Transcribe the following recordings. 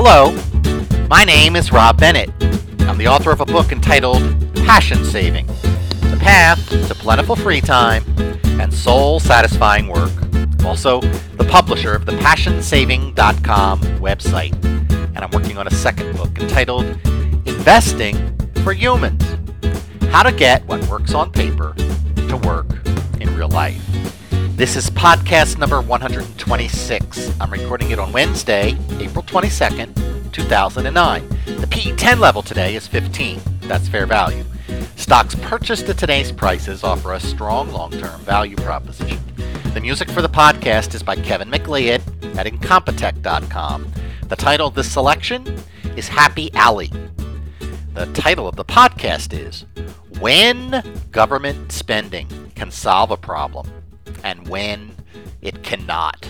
Hello, my name is Rob Bennett. I'm the author of a book entitled Passion Saving, The Path to Plentiful Free Time and Soul-Satisfying Work. I'm also the publisher of the PassionSaving.com website, and I'm working on a second book entitled Investing for Humans, How to Get What Works on Paper to Work in Real Life. This is podcast number 126. I'm recording it on Wednesday, April 22nd, 2009. The PE10 level today is 15. That's fair value. Stocks purchased at today's prices offer a strong long-term value proposition. The music for the podcast is by Kevin MacLeod at Incompetech.com. The title of this selection is Happy Alley. The title of the podcast is When Government Spending Can Solve a Problem and When It Cannot.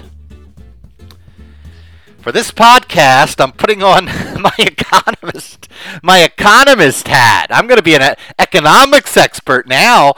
For this podcast, I'm putting on my economist hat. I'm going to be an economics expert now.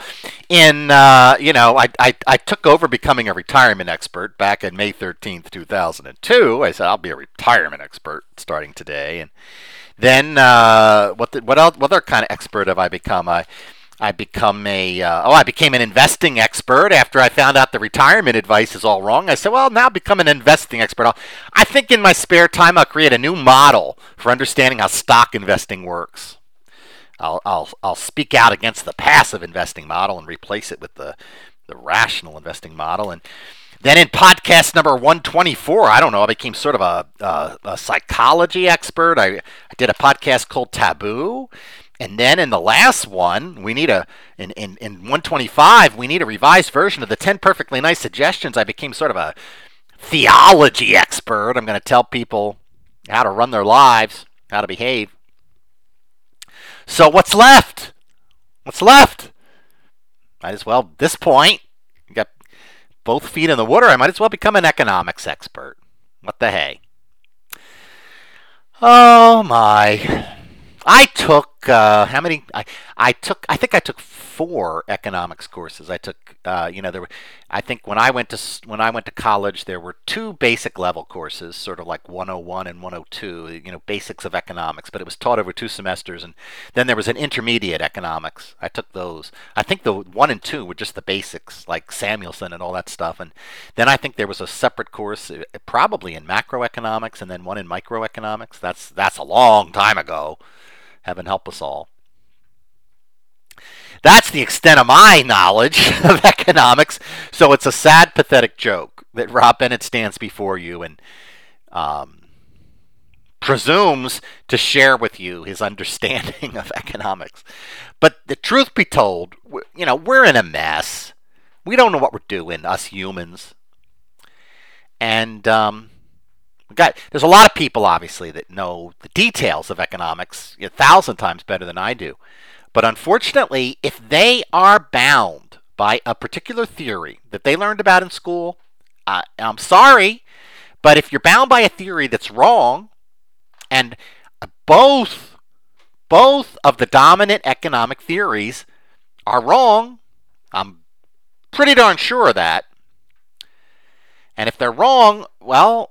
I took over becoming a retirement expert back in May 13th, 2002. I said I'll be a retirement expert starting today. And then what other kind of expert have I become? I became an investing expert after I found out the retirement advice is all wrong. I said, well, now become an investing expert. I think in my spare time I'll create a new model for understanding how stock investing works. I'll speak out against the passive investing model and replace it with the rational investing model. And then in podcast number 124, I became sort of a psychology expert. I did a podcast called Taboo. And then in the last one, in 125, we need a revised version of the 10 Perfectly Nice Suggestions. I became sort of a theology expert. I'm going to tell people how to run their lives, how to behave. So what's left? Might as well, at this point, you got both feet in the water. I might as well become an economics expert. What the hey? Oh my. I took I think I took 4 economics courses. I took I think when I went to college there were 2 basic level courses, sort of like 101 and 102, basics of economics, but it was taught over 2 semesters. And then there was an intermediate economics. I took those. I think the 1 and 2 were just the basics, like Samuelson and all that stuff. And then I think there was a separate course probably in macroeconomics and then one in microeconomics. That's a long time ago. Heaven help us all. That's the extent of my knowledge of economics. So it's a sad, pathetic joke that Rob Bennett stands before you and presumes to share with you his understanding of economics. But the truth be told, we're in a mess. We don't know what we're doing, us humans. And there's a lot of people, obviously, that know the details of economics 1,000 times better than I do. But unfortunately, if they are bound by a particular theory that they learned about in school, I'm sorry, but if you're bound by a theory that's wrong, and both of the dominant economic theories are wrong, I'm pretty darn sure of that. And if they're wrong, well,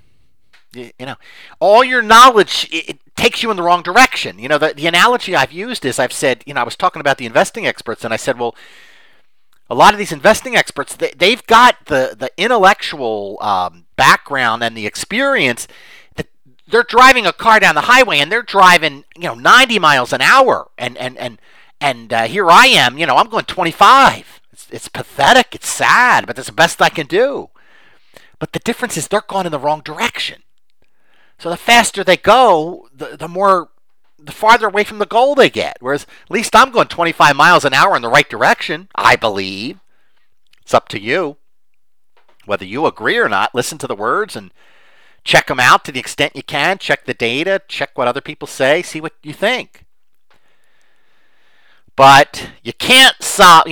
all your knowledge, it takes you in the wrong direction. The analogy I've used is I've said, I was talking about the investing experts, and I said, well, a lot of these investing experts, they've got the intellectual background and the experience that they're driving a car down the highway and they're driving, 90 miles an hour. And here I am, I'm going 25. It's pathetic. It's sad, but that's the best I can do. But the difference is they're going in the wrong direction. So the faster they go, the farther away from the goal they get. Whereas at least I'm going 25 miles an hour in the right direction, I believe. It's up to you. Whether you agree or not, listen to the words and check them out to the extent you can. Check the data, check what other people say, see what you think. But you can't solve,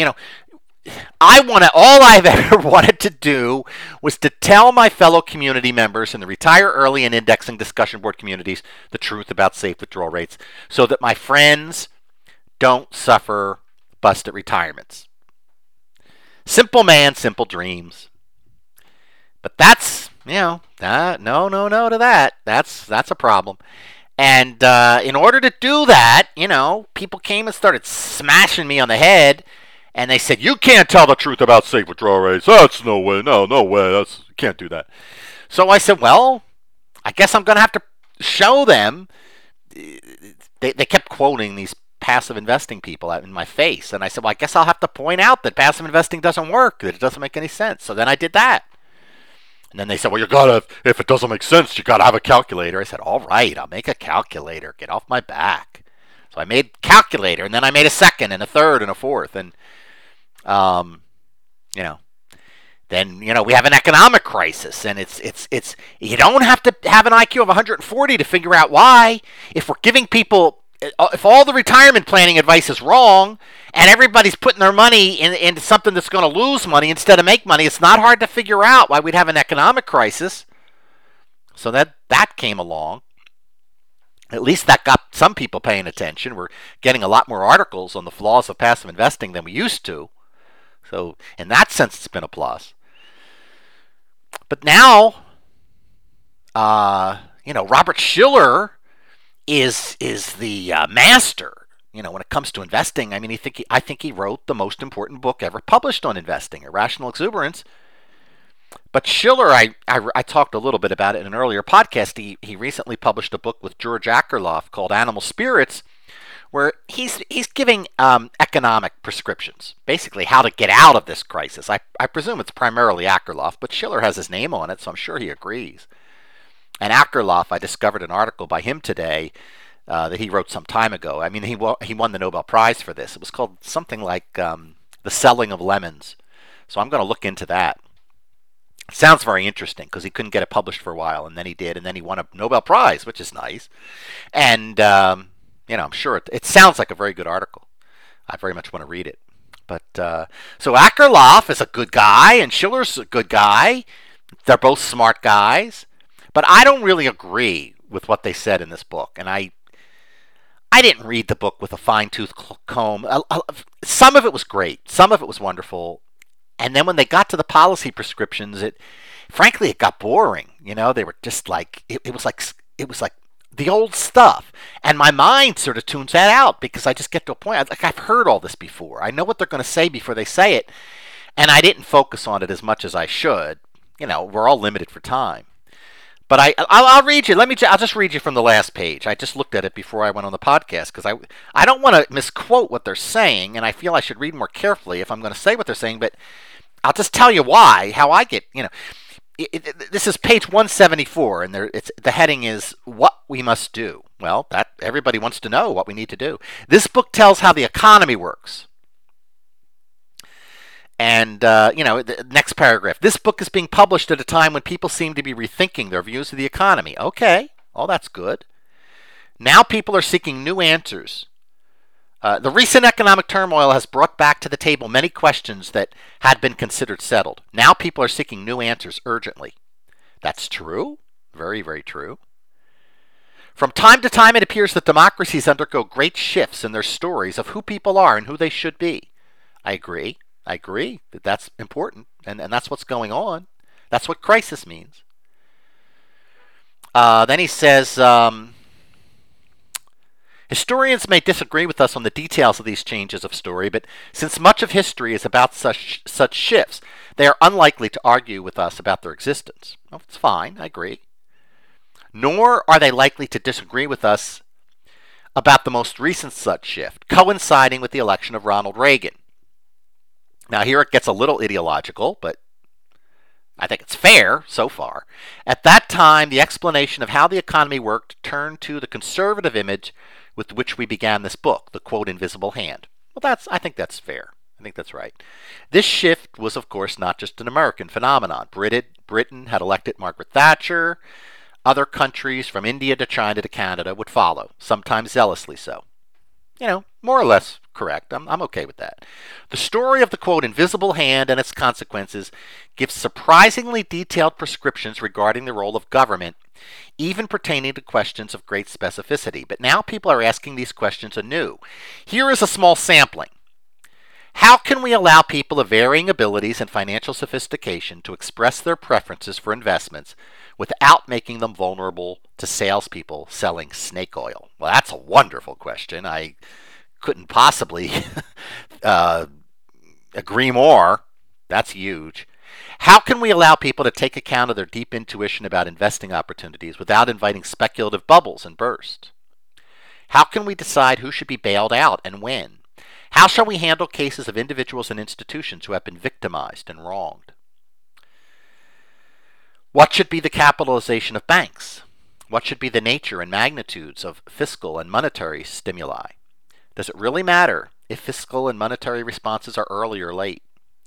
all I've ever wanted to do was to tell my fellow community members in the Retire Early and Indexing discussion board communities the truth about safe withdrawal rates so that my friends don't suffer busted retirements. Simple man, simple dreams. But that's no to that. That's a problem. And in order to do that, people came and started smashing me on the head, and they said, "You can't tell the truth about safe withdrawal rates. That's no way. No, no way. You can't do that." So I said, "Well, I guess I'm going to have to show them." They kept quoting these passive investing people in my face, and I said, "Well, I guess I'll have to point out that passive investing doesn't work. That it doesn't make any sense." So then I did that. And then they said, "Well, if it doesn't make sense, you gotta have a calculator." I said, "All right, I'll make a calculator. Get off my back." So I made calculator, and then I made a second, and a third, and a fourth, and um, you know, then we have an economic crisis, and it's you don't have to have an IQ of 140 to figure out why. If we're giving people, if all the retirement planning advice is wrong, and everybody's putting their money into something that's going to lose money instead of make money, it's not hard to figure out why we'd have an economic crisis. So that came along. At least that got some people paying attention. We're getting a lot more articles on the flaws of passive investing than we used to. So in that sense, it's been a plus. But now, Robert Shiller is the master. When it comes to investing, I mean, I think he wrote the most important book ever published on investing, Irrational Exuberance. But Shiller, I talked a little bit about it in an earlier podcast. He recently published a book with George Akerlof called Animal Spirits, where he's giving economic prescriptions, basically how to get out of this crisis. I presume it's primarily Akerlof, but Shiller has his name on it, so I'm sure he agrees. And Akerlof, I discovered an article by him today that he wrote some time ago. I mean, he won the Nobel Prize for this. It was called something like The Selling of Lemons. So I'm going to look into that. It sounds very interesting because he couldn't get it published for a while, and then he did, and then he won a Nobel Prize, which is nice. And, I'm sure it sounds like a very good article. I very much want to read it. But so Akerlof is a good guy, and Shiller's a good guy. They're both smart guys. But I don't really agree with what they said in this book, and I didn't read the book with a fine-tooth comb. Some of it was great. Some of it was wonderful. And then when they got to the policy prescriptions, frankly, it got boring. They were just like, it was like the old stuff. And my mind sort of tunes that out because I just get to a point, like I've heard all this before. I know what they're going to say before they say it. And I didn't focus on it as much as I should. We're all limited for time. But I'll read you. I'll just read you from the last page. I just looked at it before I went on the podcast because I don't want to misquote what they're saying, and I feel I should read more carefully if I'm going to say what they're saying. But I'll just tell you how I get. This is page 174, and the heading is "What We Must Do." Well, that everybody wants to know what we need to do. This book tells how the economy works. And, the next paragraph. This book is being published at a time when people seem to be rethinking their views of the economy. Okay, well, that's good. Now people are seeking new answers. The recent economic turmoil has brought back to the table many questions that had been considered settled. Now people are seeking new answers urgently. That's true. Very, very true. From time to time, it appears that democracies undergo great shifts in their stories of who people are and who they should be. I agree that that's important, and that's what's going on. That's what crisis means. Then he says, historians may disagree with us on the details of these changes of story, but since much of history is about such shifts, they are unlikely to argue with us about their existence. Well, it's fine, I agree. Nor are they likely to disagree with us about the most recent such shift, coinciding with the election of Ronald Reagan. Now, here it gets a little ideological, but I think it's fair so far. At that time, the explanation of how the economy worked turned to the conservative image with which we began this book, the quote, invisible hand. Well, I think that's fair. I think that's right. This shift was, of course, not just an American phenomenon. Britain had elected Margaret Thatcher. Other countries, from India to China to Canada, would follow, sometimes zealously so. More or less correct. I'm okay with that. The story of the, quote, invisible hand and its consequences gives surprisingly detailed prescriptions regarding the role of government, even pertaining to questions of great specificity. But now people are asking these questions anew. Here is a small sampling. How can we allow people of varying abilities and financial sophistication to express their preferences for investments without making them vulnerable to salespeople selling snake oil? Well, that's a wonderful question. I couldn't possibly agree more. That's huge. How can we allow people to take account of their deep intuition about investing opportunities without inviting speculative bubbles and bursts? How can we decide who should be bailed out and when? How shall we handle cases of individuals and institutions who have been victimized and wronged? What should be the capitalization of banks? What should be the nature and magnitudes of fiscal and monetary stimuli? Does it really matter if fiscal and monetary responses are early or late?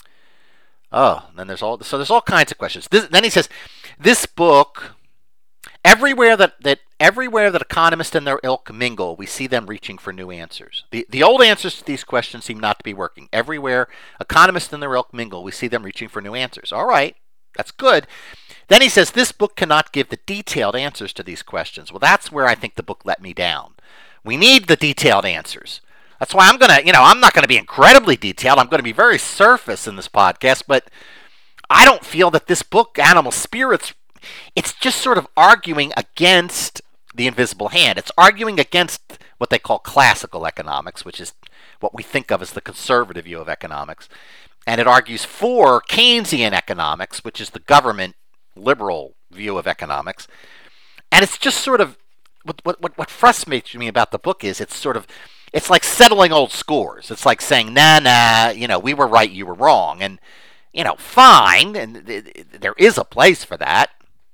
Oh, then there's all kinds of questions. Then he says, this book, everywhere that economists and their ilk mingle, we see them reaching for new answers. The old answers to these questions seem not to be working. Everywhere economists and their ilk mingle, we see them reaching for new answers. All right, that's good. Then he says, this book cannot give the detailed answers to these questions. Well, that's where I think the book let me down. We need the detailed answers. That's why I'm not going to be incredibly detailed. I'm going to be very surface in this podcast, but I don't feel that this book, Animal Spirits, it's just sort of arguing against the invisible hand. It's arguing against what they call classical economics, which is what we think of as the conservative view of economics. And it argues for Keynesian economics, which is the government liberal view of economics. And it's just sort of, what frustrates me about the book is it's like settling old scores. It's like saying, nah, we were right, you were wrong. And, fine, and there is a place for that.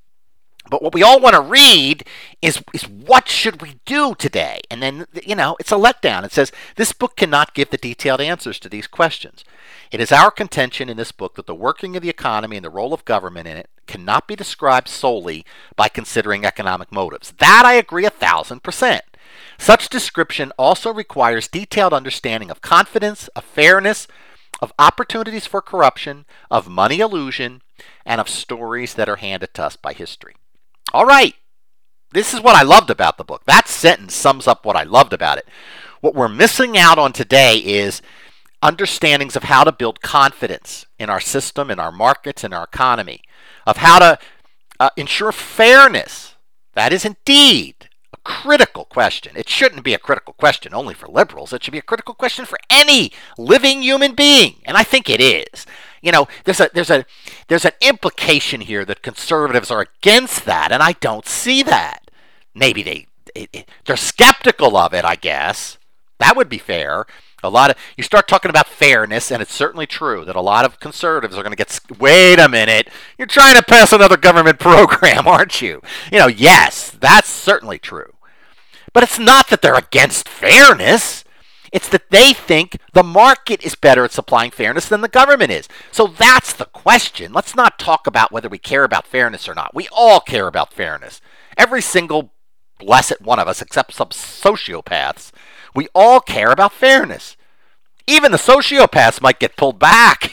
But what we all want to read is what should we do today? And then, it's a letdown. It says, this book cannot give the detailed answers to these questions. It is our contention in this book that the working of the economy and the role of government in it cannot be described solely by considering economic motives. That I agree 1,000%. Such description also requires detailed understanding of confidence, of fairness, of opportunities for corruption, of money illusion, and of stories that are handed to us by history. All right, this is what I loved about the book. That sentence sums up what I loved about it. What we're missing out on today is understandings of how to build confidence in our system, in our markets, in our economy, of how to ensure fairness. That is indeed a critical question. It shouldn't be a critical question only for liberals. It should be a critical question for any living human being, and I think it is. There's an implication here that conservatives are against that, and I don't see that. Maybe they're skeptical of it, I guess. That would be fair. You start talking about fairness, and it's certainly true that a lot of conservatives are going to get, wait a minute, you're trying to pass another government program, aren't you? Yes, that's certainly true. But it's not that they're against fairness. It's that they think the market is better at supplying fairness than the government is. So that's the question. Let's not talk about whether we care about fairness or not. We all care about fairness. Every single blessed one of us, except some sociopaths, we all care about fairness. Even the sociopaths might get pulled back,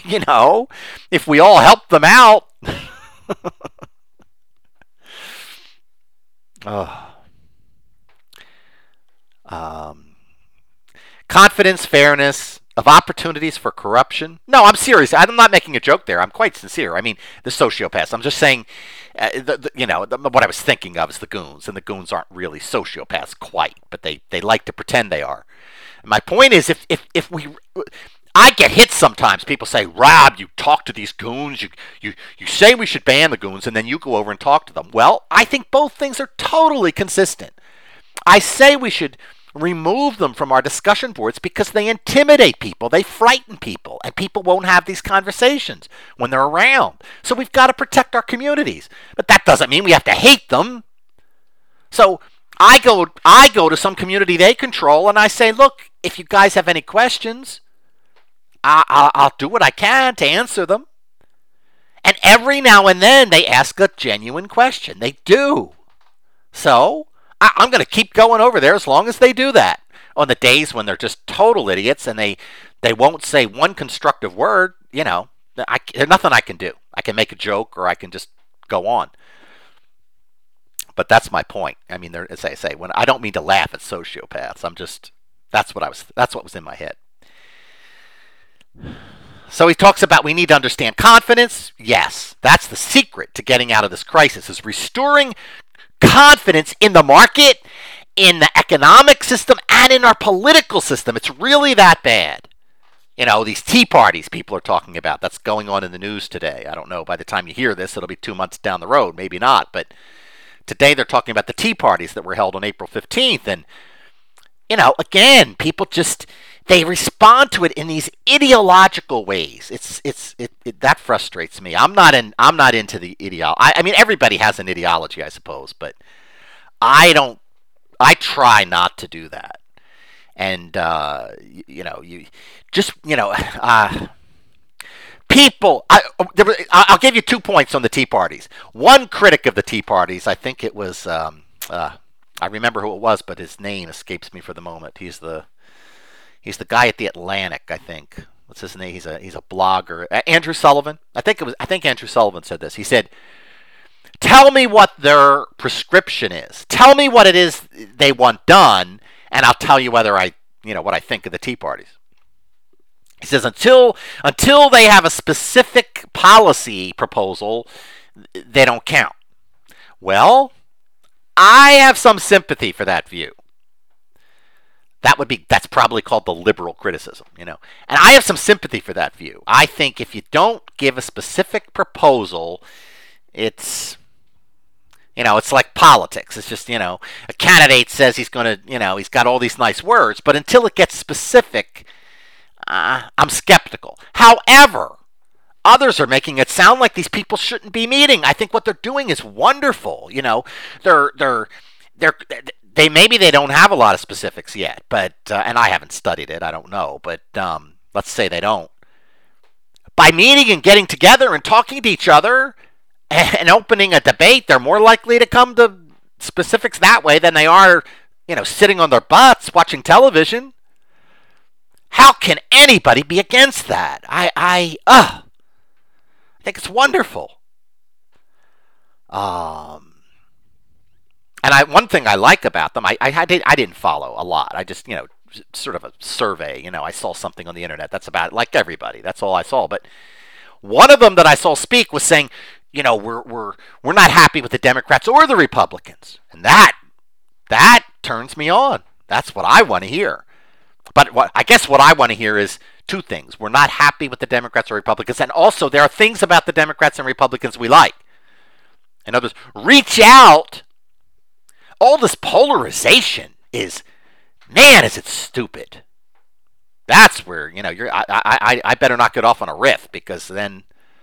if we all help them out. Confidence, fairness, of opportunities for corruption. No, I'm serious. I'm not making a joke there. I'm quite sincere. I mean, the sociopaths. I'm just saying, what I was thinking of is the goons, and the goons aren't really sociopaths quite, but they like to pretend they are. And my point is, if I get hit sometimes. People say, Rob, you talk to these goons. You say we should ban the goons, and then you go over and talk to them. Well, I think both things are totally consistent. I say we should remove them from our discussion boards because they intimidate people, they frighten people, and people won't have these conversations when they're around. So we've got to protect our communities. But that doesn't mean we have to hate them. So I go to some community they control, and I say, look, if you guys have any questions, I'll do what I can to answer them. And every now and then they ask a genuine question. They do. So I'm going to keep going over there as long as they do that. On the days when they're just total idiots and they won't say one constructive word, there's nothing I can do. I can make a joke or I can just go on. But that's my point. I mean, as I say, when I don't mean to laugh at sociopaths. That's what was in my head. So he talks about we need to understand confidence. Yes, that's the secret to getting out of this crisis is restoring confidence in the market, in the economic system, and in our political system. It's really that bad. You know, these tea parties people are talking about. That's going on in the news today. I don't know. By the time you hear this, it'll be 2 months down the road. Maybe not. But today they're talking about the tea parties that were held on April 15th. And, you know, again, people just, they respond to it in these ideological ways. That frustrates me. I'm not into the ideology. I mean, everybody has an ideology, I suppose, but I try not to do that. And you just people. I'll give you 2 points on the Tea Parties. One critic of the Tea Parties, I think it was. I remember who it was, but his name escapes me for the moment. He's the guy at the Atlantic, I think. What's his name? He's a blogger. Andrew Sullivan. I think Andrew Sullivan said this. He said, "Tell me what their prescription is. Tell me what it is they want done, and I'll tell you whether what I think of the Tea Parties." He says until they have a specific policy proposal, they don't count. Well, I have some sympathy for that view. That's probably called the liberal criticism, And I have some sympathy for that view. I think if you don't give a specific proposal, it's like politics. It's just, a candidate says he's going to, he's got all these nice words, but until it gets specific, I'm skeptical. However, others are making it sound like these people shouldn't be meeting. I think what they're doing is wonderful. Maybe they don't have a lot of specifics yet, but and I haven't studied it. I don't know, but let's say they don't. By meeting and getting together and talking to each other and opening a debate, they're more likely to come to specifics that way than they are, sitting on their butts watching television. How can anybody be against that? I think it's wonderful. And one thing I like about them, I didn't follow a lot. I just, sort of a survey. I saw something on the internet. That's about it, like everybody. That's all I saw. But one of them that I saw speak was saying, we're not happy with the Democrats or the Republicans, and that turns me on. That's what I want to hear. But I guess what I want to hear is 2 things. We're not happy with the Democrats or Republicans, and also there are things about the Democrats and Republicans we like. In other words, reach out. All this polarization is it stupid. That's where, I better not get off on a riff, because then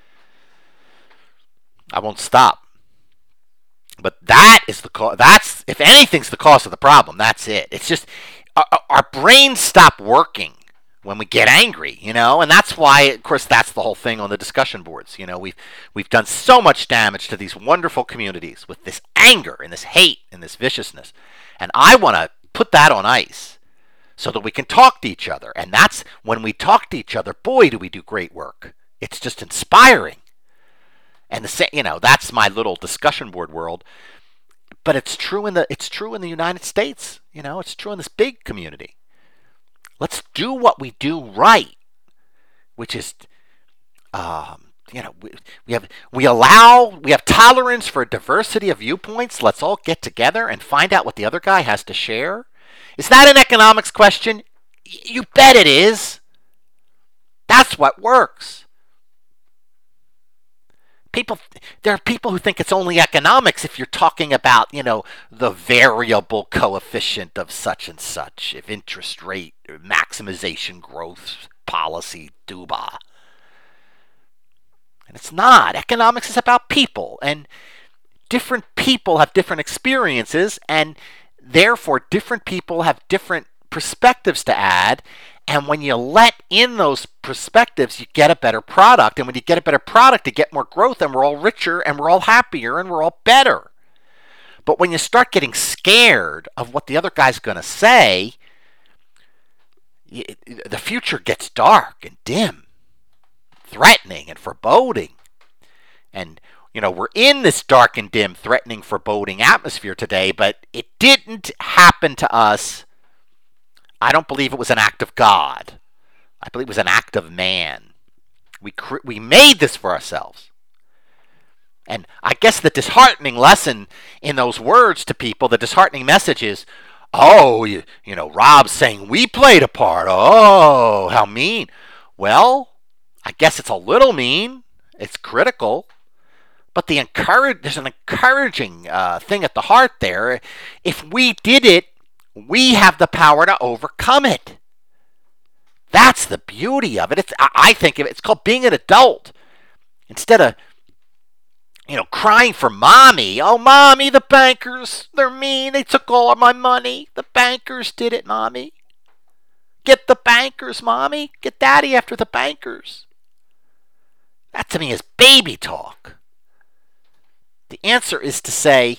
I won't stop. But that is the cause. That's, if anything's the cause of the problem, that's it. It's just our brains stop working when we get angry, and that's why, of course, that's the whole thing on the discussion boards. We've done so much damage to these wonderful communities with this anger and this hate and this viciousness, and I want to put that on ice so that we can talk to each other. And that's when we talk to each other, boy, do we do great work. It's just inspiring. And that's my little discussion board world. But it's true in the United States. It's true in this big community. Let's do what we do right, which is, we have tolerance for a diversity of viewpoints. Let's all get together and find out what the other guy has to share. Is that an economics question? You bet it is. That's what works. There are people who think it's only economics if you're talking about, the variable coefficient of such and such, if interest rate, maximization, growth, policy, dooba. And it's not. Economics is about people, and different people have different experiences, and therefore different people have different perspectives to add. And when you let in those perspectives, you get a better product. And when you get a better product, you get more growth, and we're all richer, and we're all happier, and we're all better. But when you start getting scared of what the other guy's going to say, the future gets dark and dim, threatening and foreboding. And, we're in this dark and dim, threatening, foreboding atmosphere today, but it didn't happen to us. I don't believe it was an act of God. I believe it was an act of man. We made this for ourselves. And I guess the disheartening lesson in those words to people, the disheartening message is, oh, Rob's saying we played a part. Oh, how mean. Well, I guess it's a little mean. It's critical. But there's an encouraging thing at the heart there. If we did it, we have the power to overcome it. That's the beauty of it. I think it's called being an adult. Instead of crying for mommy. Oh, mommy, the bankers, they're mean. They took all of my money. The bankers did it, mommy. Get the bankers, mommy. Get daddy after the bankers. That to me is baby talk. The answer is to say,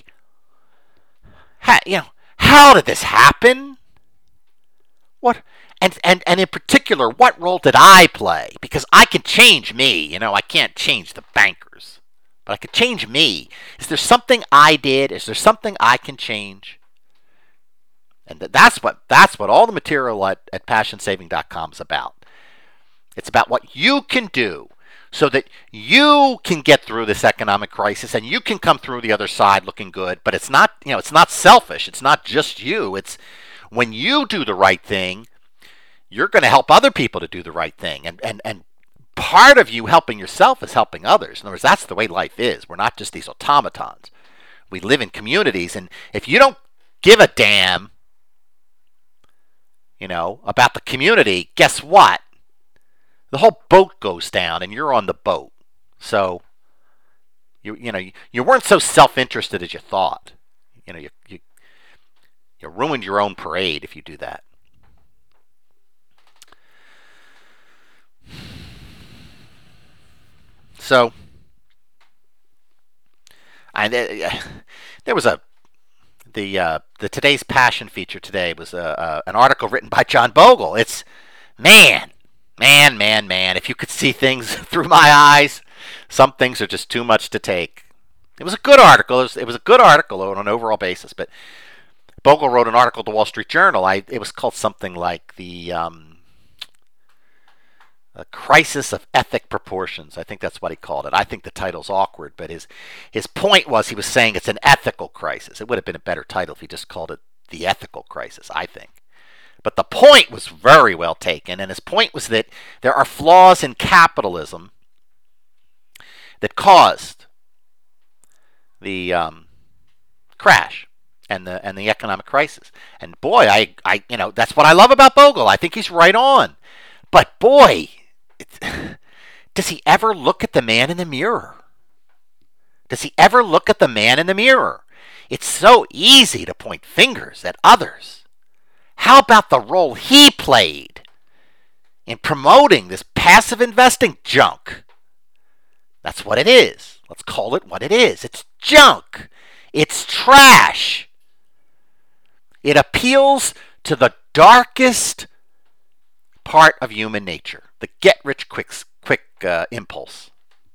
how did this happen? What? And in particular, what role did I play? Because I can change me. I can't change the bankers. But I could change me. Is there something I did? Is there something I can change? And that's what all the material at PassionSaving.com is about. It's about what you can do so that you can get through this economic crisis and you can come through the other side looking good. But it's not selfish. It's not just you. It's when you do the right thing, you're going to help other people to do the right thing. And part of you helping yourself is helping others. In other words, that's the way life is. We're not just these automatons. We live in communities, and if you don't give a damn, about the community, guess what? The whole boat goes down, and you're on the boat. So, you weren't so self-interested as you thought. You ruined your own parade if you do that. So, there was the Today's Passion feature today was an article written by John Bogle. It's man. If you could see things through my eyes, some things are just too much to take. It was a good article. It was a good article on an overall basis. But Bogle wrote an article to the Wall Street Journal. It was called something like the A Crisis of Ethic Proportions. I think that's what he called it. I think the title's awkward, but his point was he was saying it's an ethical crisis. It would have been a better title if he just called it The Ethical Crisis, I think. But the point was very well taken, and his point was that there are flaws in capitalism that caused the crash and the economic crisis. And boy, I that's what I love about Bogle. I think he's right on. But boy, does he ever look at the man in the mirror? Does he ever look at the man in the mirror? It's so easy to point fingers at others. How about the role he played in promoting this passive investing junk? That's what it is. Let's call it what it is. It's junk. It's trash. It appeals to the darkest part of human nature, the get-rich-quick impulse.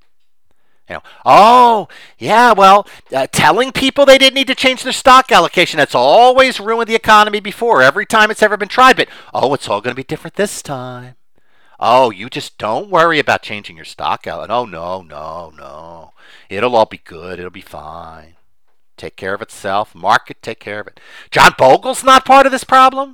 Telling people they didn't need to change their stock allocation, that's always ruined the economy before, every time it's ever been tried. But, it's all going to be different this time. Oh, you just don't worry about changing your stock allocation. Oh, no. It'll all be good. It'll be fine. Take care of itself. Market, take care of it. John Bogle's not part of this problem?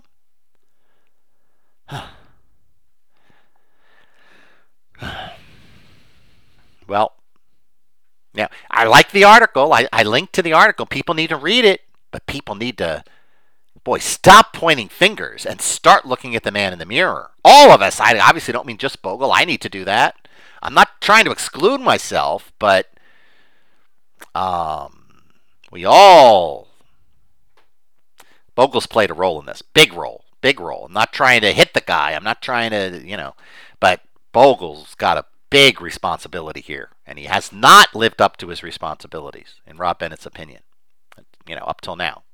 Well, now, I like the article. I linked to the article. People need to read it, but people need to, stop pointing fingers and start looking at the man in the mirror. All of us. I obviously don't mean just Bogle. I need to do that. I'm not trying to exclude myself, but we all. Bogle's played a role in this. Big role. I'm not trying to hit the guy. I'm not trying to, but Bogle's got a big responsibility here, and he has not lived up to his responsibilities, in Rob Bennett's opinion, up till now.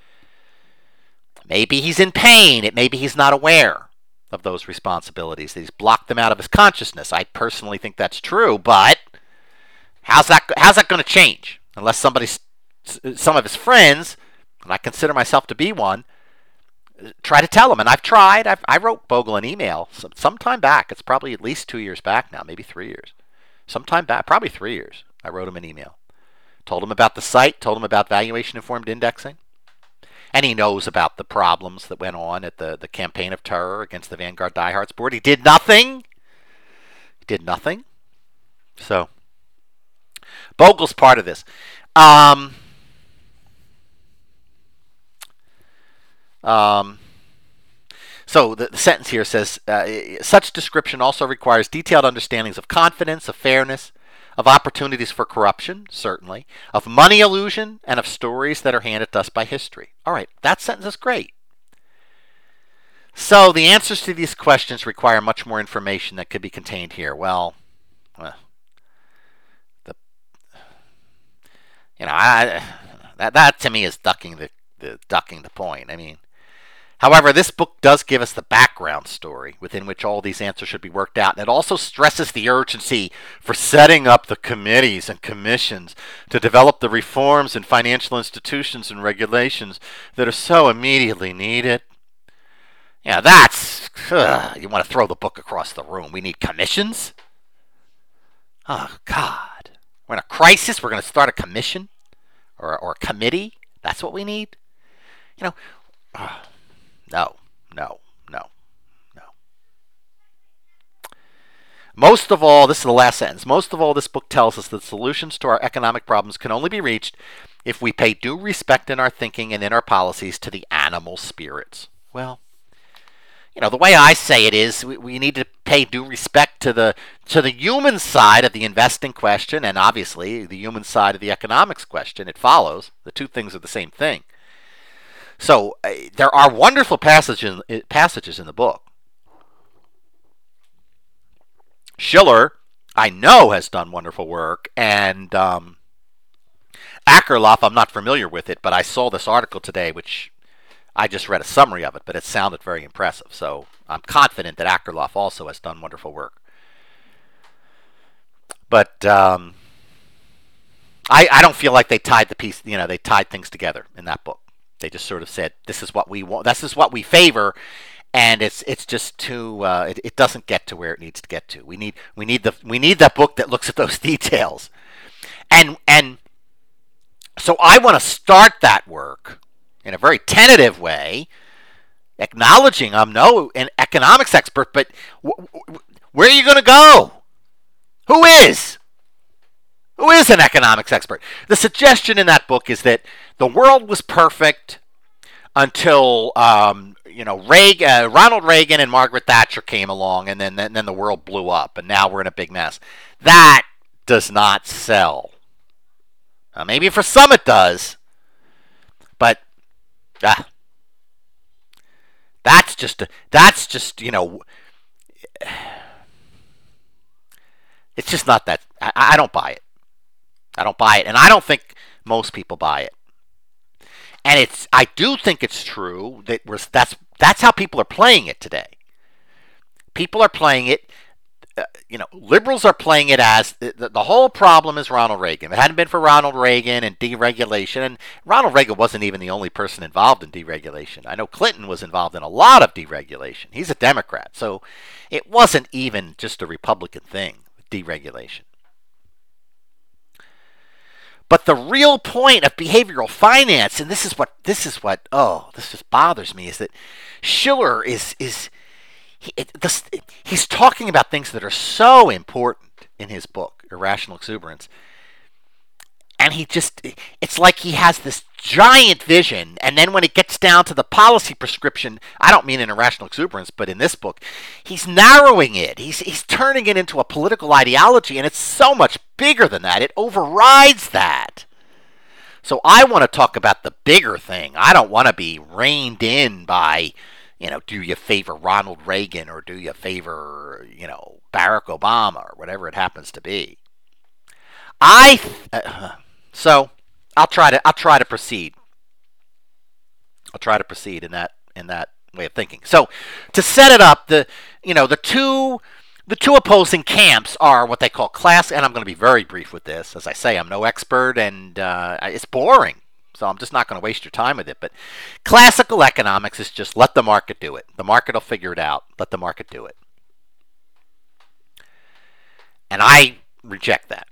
Maybe he's in pain. Maybe he's not aware of those responsibilities. He's blocked them out of his consciousness. I personally think that's true, but how's that going to change? Unless some of his friends, and I consider myself to be one, try to tell him. And I've tried. I wrote Bogle an email some time back. It's probably at least 2 years back now, maybe 3 years. Sometime back, probably 3 years. I wrote him an email. Told him about the site, told him about valuation-informed indexing. And he knows about the problems that went on at the campaign of terror against the Vanguard Diehards board. He did nothing. He did nothing. So, Bogle's part of this. So the sentence here says, such description also requires detailed understandings of confidence, of fairness, of opportunities for corruption, certainly, of money illusion, and of stories that are handed to us by history. All right, that sentence is great. So the answers to these questions require much more information that could be contained here. Well, that to me is ducking the point. I mean, however, this book does give us the background story within which all these answers should be worked out, and it also stresses the urgency for setting up the committees and commissions to develop the reforms in financial institutions and regulations that are so immediately needed. Yeah, you want to throw the book across the room. We need commissions? Oh, God. We're in a crisis. We're going to start a commission or a committee? That's what we need? No. Most of all, this is the last sentence. Most of all, this book tells us that solutions to our economic problems can only be reached if we pay due respect in our thinking and in our policies to the animal spirits. Well, the way I say it is we need to pay due respect to the human side of the investing question, and obviously the human side of the economics question. It follows. The two things are the same thing. So there are wonderful passages in the book. Schiller, I know, has done wonderful work, and Akerlof, I'm not familiar with it, but I saw this article today, which I just read a summary of it, but it sounded very impressive. So I'm confident that Akerlof also has done wonderful work. But I don't feel like they tied they tied things together in that book. They just sort of said, this is what we want, this is what we favor, and it's just too it doesn't get to where it needs to get to. We need that book that looks at those details. And so I want to start that work in a very tentative way, acknowledging I'm no an economics expert, but where are you going to go? Who is an economics expert? The suggestion in that book is that the world was perfect until Ronald Reagan and Margaret Thatcher came along, and then the world blew up, and now we're in a big mess. That does not sell. Maybe for some it does, but that's just it's just not that. I don't buy it. I don't buy it, and I don't think most people buy it. And I do think it's true that that's how people are playing it today. People are playing it. Liberals are playing it as the whole problem is Ronald Reagan. If it hadn't been for Ronald Reagan and deregulation, and Ronald Reagan wasn't even the only person involved in deregulation. I know Clinton was involved in a lot of deregulation. He's a Democrat, so it wasn't even just a Republican thing, deregulation. But the real point of behavioral finance, and this just bothers me, is that Schiller he's talking about things that are so important in his book, Irrational Exuberance. And it's like he has this giant vision, and then when it gets down to the policy prescription, I don't mean in Irrational Exuberance, but in this book, he's narrowing it. He's turning it into a political ideology, and it's so much bigger than that. It overrides that. So I want to talk about the bigger thing. I don't want to be reined in by, do you favor Ronald Reagan or do you favor, Barack Obama or whatever it happens to be. So I'll try to proceed. I'll try to proceed in that way of thinking. So to set it up, the two opposing camps are what they call class, and I'm going to be very brief with this. As I say, I'm no expert, and it's boring. So I'm just not going to waste your time with it. But classical economics is just let the market do it. The market will figure it out. Let the market do it. And I reject that.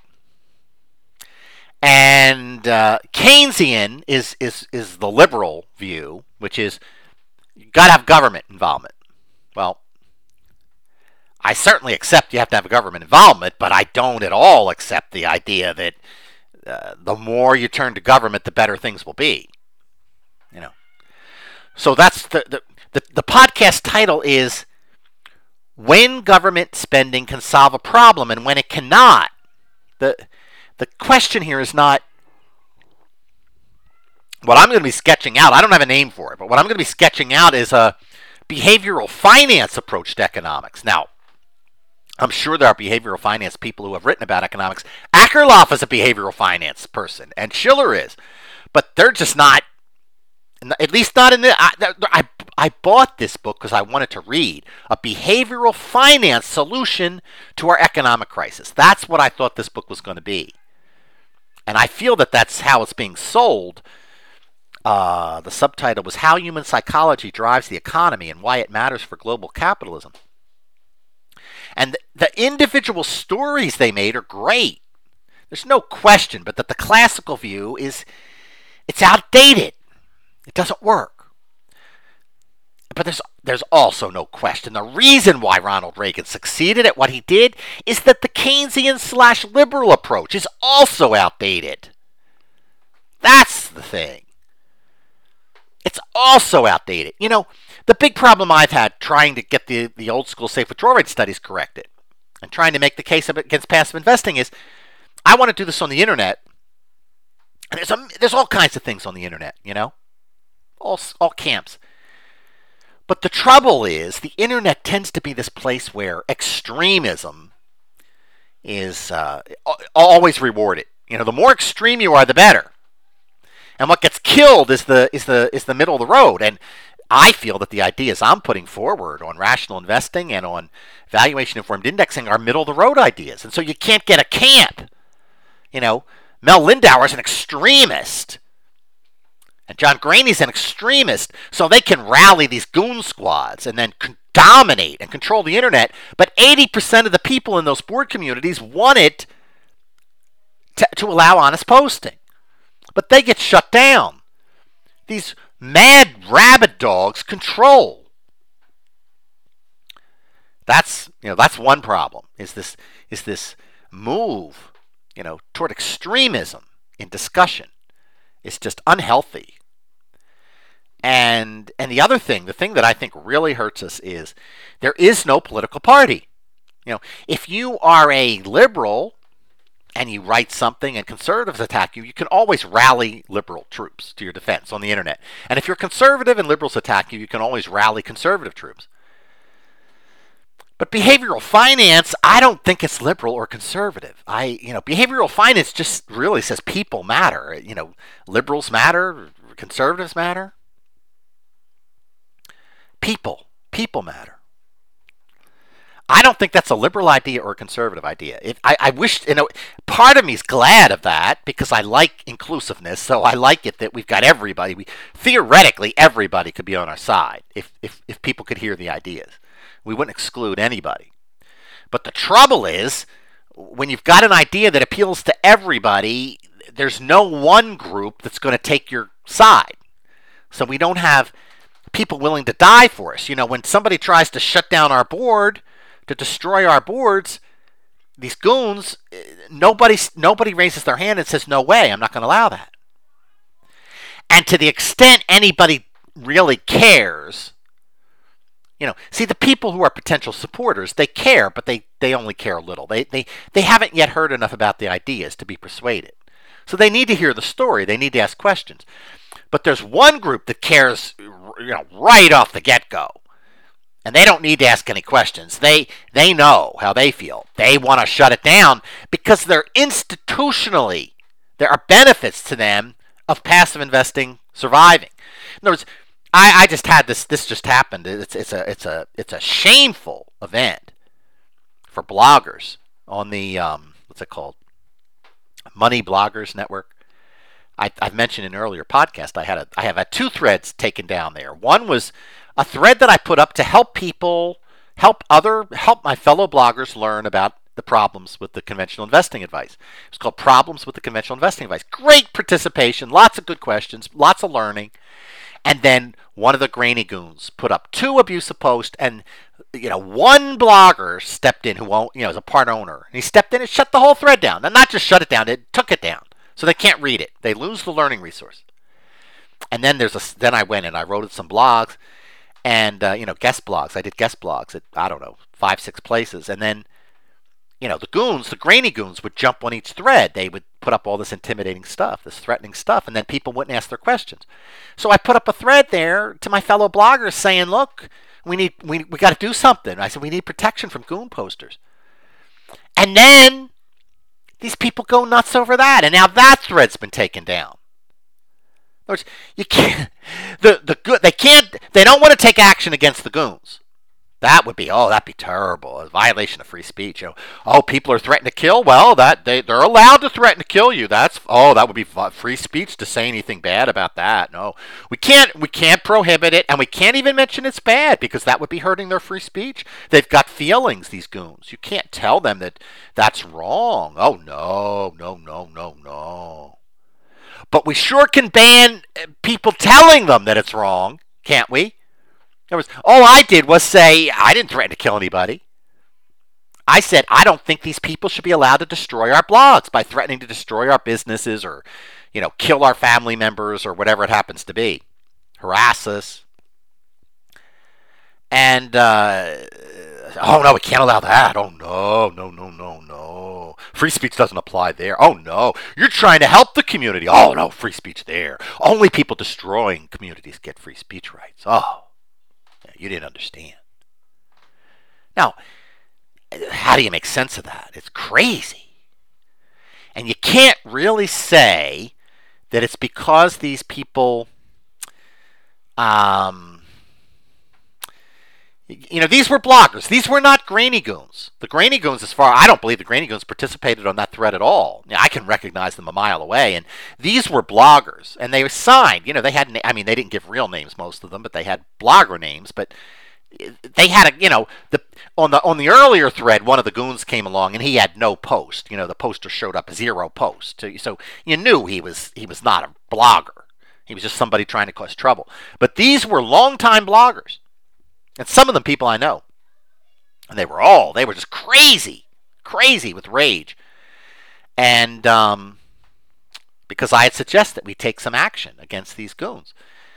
And Keynesian is the liberal view, which is you got to have government involvement. Well, I certainly accept you have to have government involvement, but I don't at all accept the idea that the more you turn to government, the better things will be. You know. So that's the podcast title is When Government Spending Can Solve a Problem and When It Cannot. The question here is not what I'm going to be sketching out. I don't have a name for it, but what I'm going to be sketching out is a behavioral finance approach to economics. Now, I'm sure there are behavioral finance people who have written about economics. Akerlof is a behavioral finance person, and Schiller is, but they're just not. At least not in the. I bought this book because I wanted to read a behavioral finance solution to our economic crisis. That's what I thought this book was going to be. And I feel that that's how it's being sold. The subtitle was How Human Psychology Drives the Economy and Why It Matters for Global Capitalism. And the individual stories they made are great. There's no question, but that the classical view is, it's outdated. It doesn't work. But there's also no question. The reason why Ronald Reagan succeeded at what he did is that the Keynesian/liberal approach is also outdated. That's the thing. It's also outdated. You know, the big problem I've had trying to get the old school safe withdrawal rate studies corrected and trying to make the case against passive investing is I want to do this on the internet. And there's all kinds of things on the internet, you know, all camps. But the trouble is the internet tends to be this place where extremism is always rewarded. You know, the more extreme you are, the better. And what gets killed is the middle of the road. And I feel that the ideas I'm putting forward on rational investing and on valuation-informed indexing are middle-of-the-road ideas. And so you can't get a camp. You know, Mel Lindauer is an extremist. And John Graney's an extremist. So they can rally these goon squads and then dominate and control the internet. But 80% of the people in those board communities want it to allow honest posting. But they get shut down. These mad rabid dogs control. That's one problem. Is this move, toward extremism in discussion? It's just unhealthy. And the other thing, the thing that I think really hurts us is there is no political party. If you are a liberal and you write something and conservatives attack you, you can always rally liberal troops to your defense on the internet. And if you're conservative and liberals attack you, you can always rally conservative troops. But behavioral finance, I don't think it's liberal or conservative. Behavioral finance just really says people matter. Liberals matter, conservatives matter. People matter. I don't think that's a liberal idea or a conservative idea. I wish, part of me is glad of that because I like inclusiveness. So I like it that we've got everybody. Theoretically, everybody could be on our side if people could hear the ideas. We wouldn't exclude anybody. But the trouble is, when you've got an idea that appeals to everybody, there's no one group that's going to take your side. So we don't have people willing to die for us. When somebody tries to shut down our board, to destroy our boards, these goons, nobody raises their hand and says, no way, I'm not going to allow that. And to the extent anybody really cares, see, the people who are potential supporters, they care, but they only care a little. They haven't yet heard enough about the ideas to be persuaded. So they need to hear the story. They need to ask questions. But there's one group that cares, right off the get-go. And they don't need to ask any questions. They know how they feel. They want to shut it down because there are benefits to them of passive investing surviving. In other words, I just had this just happened. It's a shameful event for bloggers on the what's it called? Money Bloggers Network. I've mentioned in an earlier podcast, I have had two threads taken down there. One was a thread that I put up to help people, help my fellow bloggers learn about the problems with the conventional investing advice. It was called Problems with the Conventional Investing Advice. Great participation, lots of good questions, lots of learning. And then one of the Grainy Goons put up two abusive posts, and one blogger stepped in who is a part owner. And he stepped in and shut the whole thread down. And not just shut it down, it took it down. So they can't read it. They lose the learning resource. And then then I went and I wrote some blogs and guest blogs. I did guest blogs at 5, 6 places. And then the Grainy Goons would jump on each thread. They would put up all this intimidating stuff, this threatening stuff, and then people wouldn't ask their questions. So I put up a thread there to my fellow bloggers saying, look, we got to do something. I said, we need protection from goon posters. And then these people go nuts over that, and now that thread's been taken down. In other words, you can't. They don't want to take action against the goons. That'd be terrible. A violation of free speech. People are threatening to kill. Well, they're allowed to threaten to kill you. That would be free speech to say anything bad about that. No, we can't prohibit it, and we can't even mention it's bad because that would be hurting their free speech. They've got feelings, these goons. You can't tell them that that's wrong. Oh no. But we sure can ban people telling them that it's wrong, can't we? All I did was say, I didn't threaten to kill anybody. I said, I don't think these people should be allowed to destroy our blogs by threatening to destroy our businesses or, kill our family members or whatever it happens to be. Harass us. And, no, we can't allow that. Oh, no. Free speech doesn't apply there. Oh, no. You're trying to help the community. Oh, no, free speech there. Only people destroying communities get free speech rights. Oh. You didn't understand. Now, how do you make sense of that? It's crazy. And you can't really say that it's because these people, these were bloggers. These were not Grainy Goons. The Grainy Goons, I don't believe the Grainy Goons participated on that thread at all. I can recognize them a mile away. And these were bloggers. And they were signed. They didn't give real names, most of them, but they had blogger names. But they had on the earlier thread, one of the goons came along and he had no post. The poster showed up 0 post. So you knew he was not a blogger. He was just somebody trying to cause trouble. But these were longtime bloggers. And some of them people I know. And they were just crazy with rage. And because I had suggested we take some action against these goons.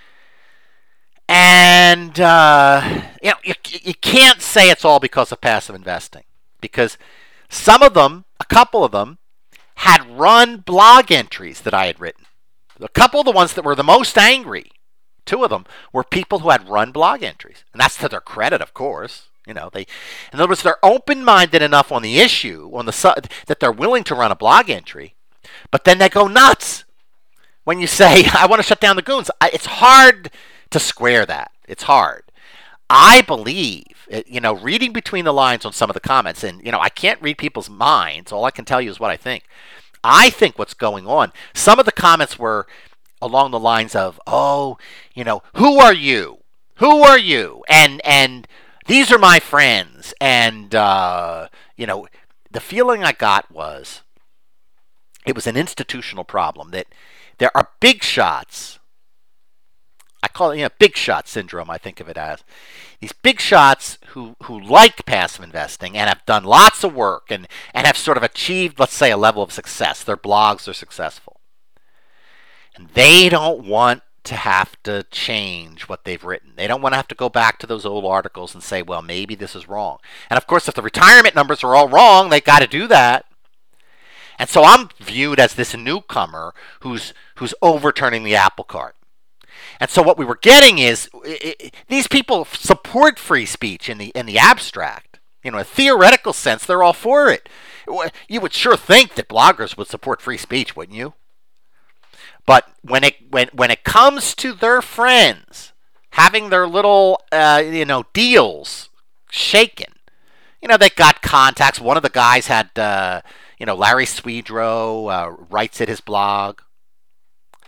And, you can't say it's all because of passive investing. Because a couple of them, had run blog entries that I had written. A couple of the ones that were the most angry, 2 of them, were people who had run blog entries. And that's to their credit, of course. In other words, they're open-minded enough on the issue, that they're willing to run a blog entry, but then they go nuts when you say, I want to shut down the goons. It's hard to square that. It's hard. I believe, reading between the lines on some of the comments, and, I can't read people's minds. All I can tell you is what I think. I think what's going on, some of the comments were along the lines of, who are you? Who are you? And these are my friends. And, the feeling I got was it was an institutional problem, that there are big shots. I call it, big shot syndrome, I think of it as. These big shots who like passive investing and have done lots of work and have sort of achieved, let's say, a level of success. Their blogs are successful. And they don't want to have to change what they've written. They don't want to have to go back to those old articles and say, well, maybe this is wrong. And of course, if the retirement numbers are all wrong, they got to do that. And so I'm viewed as this newcomer who's overturning the apple cart. And so what we were getting is these people support free speech in the abstract. In a theoretical sense, they're all for it. You would sure think that bloggers would support free speech, wouldn't you? But when it comes to their friends having their little deals shaken, they got contacts. One of the guys had Larry Swedroe writes at his blog.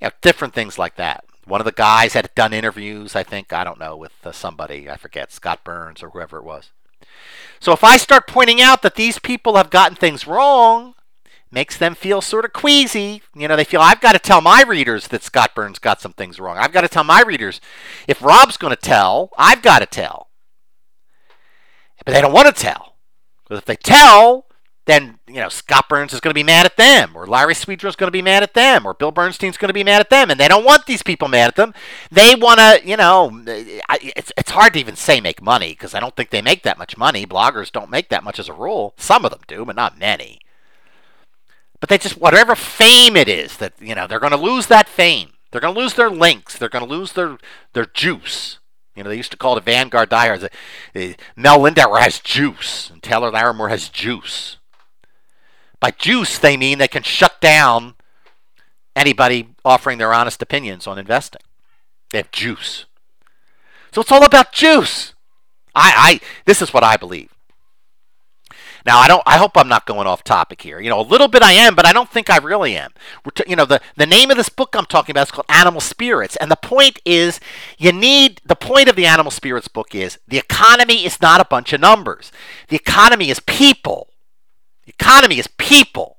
different things like that. One of the guys had done interviews, I think, I don't know, with somebody, I forget, Scott Burns or whoever it was. So if I start pointing out that these people have gotten things wrong, makes them feel sort of queasy. They feel I've got to tell my readers that Scott Burns got some things wrong. I've got to tell my readers. If Rob's going to tell, I've got to tell. But they don't want to tell. Because if they tell, then Scott Burns is going to be mad at them, or Larry Swedroe is going to be mad at them, or Bill Bernstein's going to be mad at them, and they don't want these people mad at them. They want to, it's hard to even say make money, because I don't think they make that much money. Bloggers don't make that much as a rule. Some of them do, but not many. But they just, whatever fame it is, that they're going to lose that fame. They're going to lose their links. They're going to lose their juice. They used to call it Vanguard diehards. Mel Lindauer has juice, and Taylor Larimore has juice. By juice, they mean they can shut down anybody offering their honest opinions on investing. They have juice. So it's all about juice. This is what I believe. Now, I hope I'm not going off topic here. A little bit I am, but I don't think I really am. The name of this book I'm talking about is called Animal Spirits. And the point is, the point of the Animal Spirits book is, the economy is not a bunch of numbers. The economy is people. The economy is people.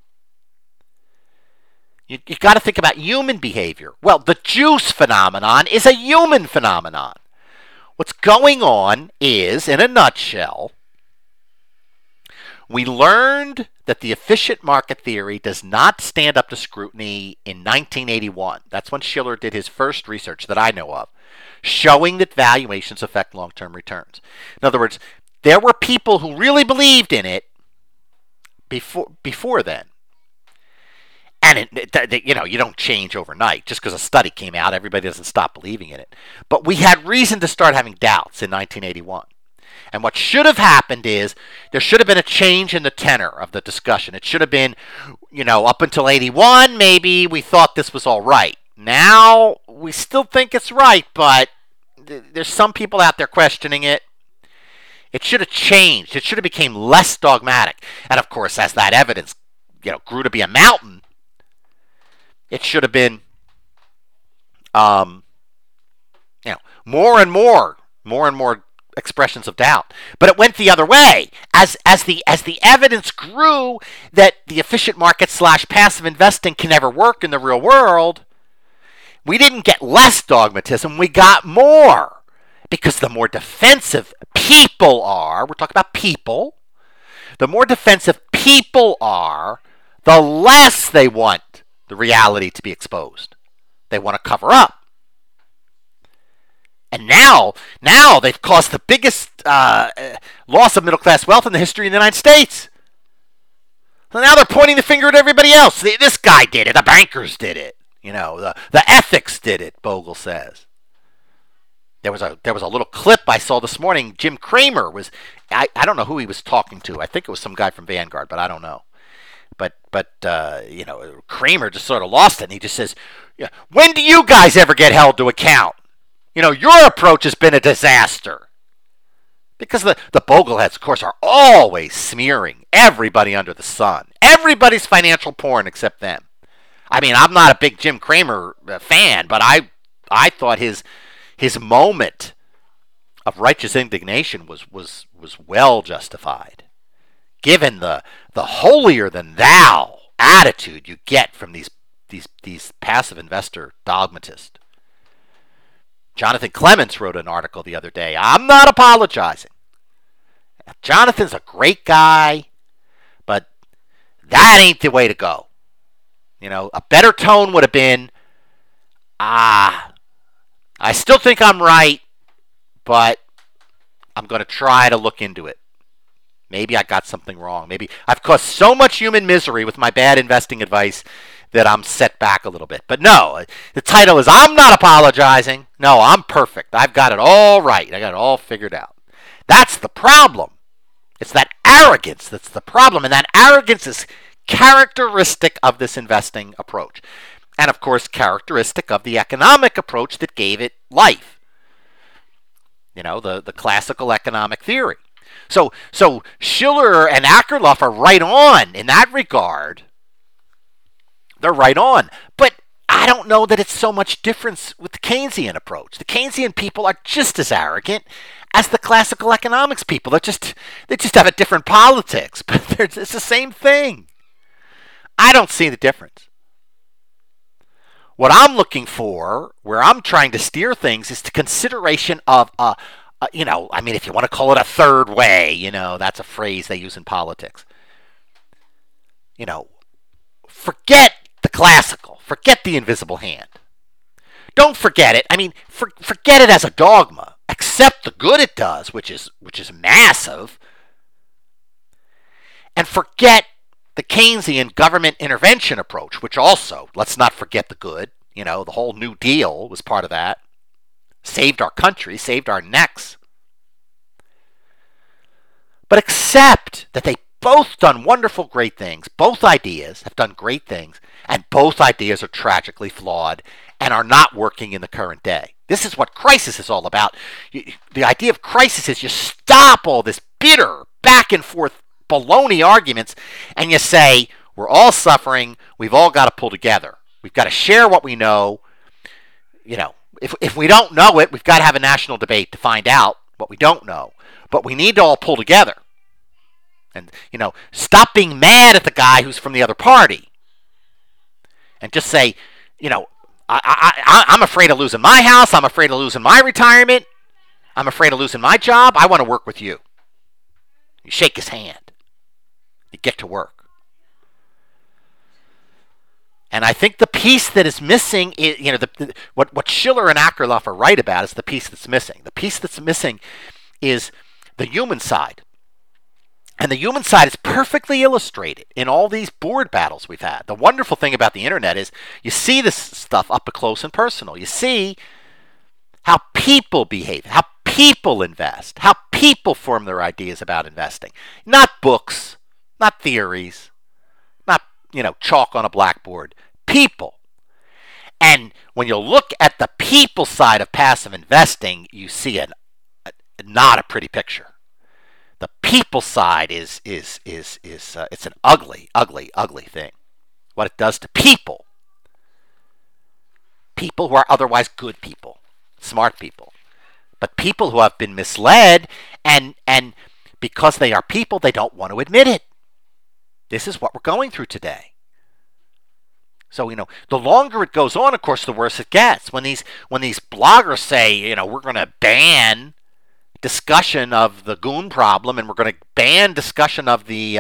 You got to think about human behavior. Well, the juice phenomenon is a human phenomenon. What's going on is, in a nutshell, we learned that the efficient market theory does not stand up to scrutiny in 1981. That's when Shiller did his first research that I know of, showing that valuations affect long-term returns. In other words, there were people who really believed in it before then. And you don't change overnight. Just because a study came out, everybody doesn't stop believing in it. But we had reason to start having doubts in 1981. And what should have happened is there should have been a change in the tenor of the discussion. It should have been, up until 81, maybe we thought this was all right. Now we still think it's right, but there's some people out there questioning it. It should have changed. It should have become less dogmatic. And of course, as that evidence, grew to be a mountain, it should have been, more and more expressions of doubt. But it went the other way. As the evidence grew that the efficient market / passive investing can never work in the real world, we didn't get less dogmatism, we got more. Because the more defensive people are, we're talking about people, the more defensive people are, the less they want the reality to be exposed. They want to cover up. And now they've caused the biggest loss of middle-class wealth in the history of the United States. So now they're pointing the finger at everybody else. This guy did it. The bankers did it. The ethics did it, Bogle says. There was a little clip I saw this morning. Jim Cramer was, I don't know who he was talking to. I think it was some guy from Vanguard, but I don't know. But Cramer just sort of lost it. And he just says, when do you guys ever get held to account? Your approach has been a disaster. Because the Bogleheads, of course, are always smearing everybody under the sun. Everybody's financial porn except them. I mean, I'm not a big Jim Cramer fan, but I thought his moment of righteous indignation was well justified, given the holier than thou attitude you get from these passive investor dogmatists. Jonathan Clements wrote an article the other day. I'm not apologizing. Jonathan's a great guy, but that ain't the way to go. A better tone would have been, I still think I'm right, but I'm going to try to look into it. Maybe I got something wrong. Maybe I've caused so much human misery with my bad investing advice that I'm set back a little bit. But no, the title is I'm not apologizing. No, I'm perfect. I've got it all right. I got it all figured out. That's the problem. It's that arrogance that's the problem. And that arrogance is characteristic of this investing approach. And of course, characteristic of the economic approach that gave it life. The classical economic theory. So Shiller and Akerlof are right on in that regard. They're right on. But I don't know that it's so much difference with the Keynesian approach. The Keynesian people are just as arrogant as the classical economics people. They just have a different politics, but it's the same thing. I don't see the difference. What I'm looking for, where I'm trying to steer things, is the consideration of if you want to call it a third way, that's a phrase they use in politics. Forget the classical. Forget the invisible hand. Don't forget it. Forget it as a dogma. Accept the good it does, which is massive. And forget the Keynesian government intervention approach, which also, let's not forget the good. The whole New Deal was part of that. Saved our country, saved our necks. But accept that they both done wonderful, great things. Both ideas have done great things, and both ideas are tragically flawed and are not working in the current day. This is what crisis is all about. The idea of crisis is you stop all this bitter back and forth baloney arguments and you say, we're all suffering, we've all got to pull together. We've got to share what we know. If we don't know it, we've got to have a national debate to find out what we don't know. But we need to all pull together. And, stop being mad at the guy who's from the other party. And just say, I'm afraid of losing my house. I'm afraid of losing my retirement. I'm afraid of losing my job. I want to work with you. You shake his hand. You get to work. And I think the piece that is missing is, what Schiller and Akerlof are right about is the piece that's missing. The piece that's missing is the human side. And the human side is perfectly illustrated in all these board battles we've had. The wonderful thing about the internet is you see this stuff up close and personal. You see how people behave, how people invest, how people form their ideas about investing. Not books, not theories, not, chalk on a blackboard. People. And when you look at the people side of passive investing, you see not a pretty picture. The people side is it's an ugly, ugly, ugly thing. What it does to people who are otherwise good people, smart people, but people who have been misled, and because they are people, they don't want to admit it. This is what we're going through today. So, the longer it goes on, of course, the worse it gets. When these bloggers say, we're going to ban discussion of the goon problem, and we're going to ban discussion of the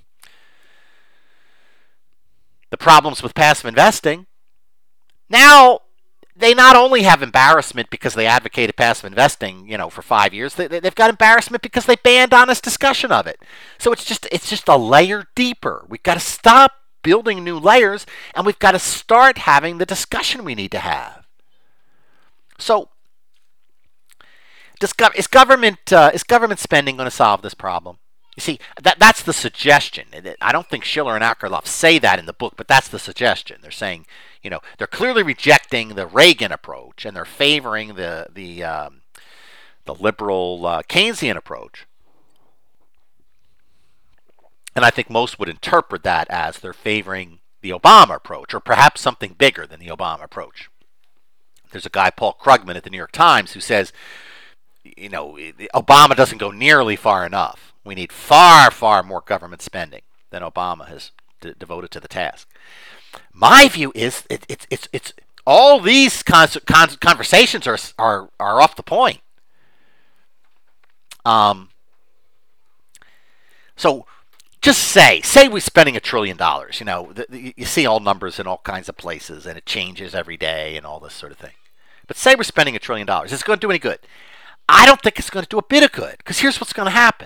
problems with passive investing. Now, they not only have embarrassment because they advocated passive investing, for 5 years. They've got embarrassment because they banned honest discussion of it. So it's just a layer deeper. We've got to stop building new layers, and we've got to start having the discussion we need to have. So, is government spending going to solve this problem? You see, that's the suggestion. I don't think Schiller and Akerlof say that in the book, but that's the suggestion. They're saying, they're clearly rejecting the Reagan approach, and they're favoring the liberal Keynesian approach. And I think most would interpret that as they're favoring the Obama approach, or perhaps something bigger than the Obama approach. There's a guy, Paul Krugman, at the New York Times, who says, Obama doesn't go nearly far enough. We need far, far more government spending than Obama has devoted to the task. My view is it's all these conversations are off the point. So just say we're spending $1 trillion. You see all numbers in all kinds of places, and it changes every day and all this sort of thing. But say we're spending $1 trillion. Is it going to do any good? I don't think it's going to do a bit of good, because here's what's going to happen.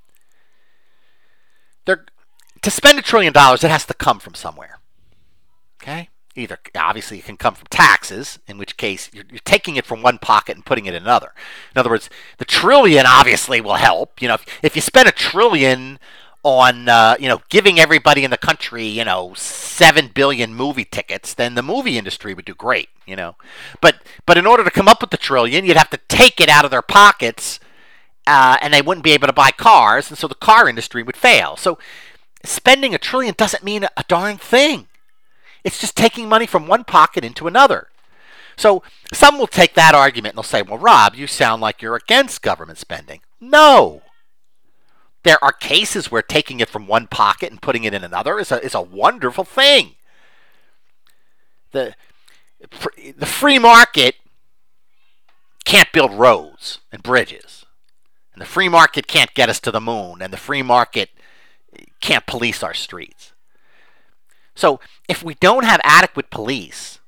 To spend $1 trillion, it has to come from somewhere. Okay? Either, obviously, it can come from taxes, in which case you're taking it from one pocket and putting it in another. In other words, the trillion obviously will help. If you spend $1 trillion on giving everybody in the country 7 billion movie tickets, then the movie industry would do great. But in order to come up with the trillion, you'd have to take it out of their pockets, and they wouldn't be able to buy cars, and so the car industry would fail. So spending $1 trillion doesn't mean a darn thing. It's just taking money from one pocket into another. So some will take that argument and they'll say, well, Rob, you sound like you're against government spending. No. There are cases where taking it from one pocket and putting it in another is a wonderful thing. The free market can't build roads and bridges. And the free market can't get us to the moon. And the free market can't police our streets. So if we don't have adequate police,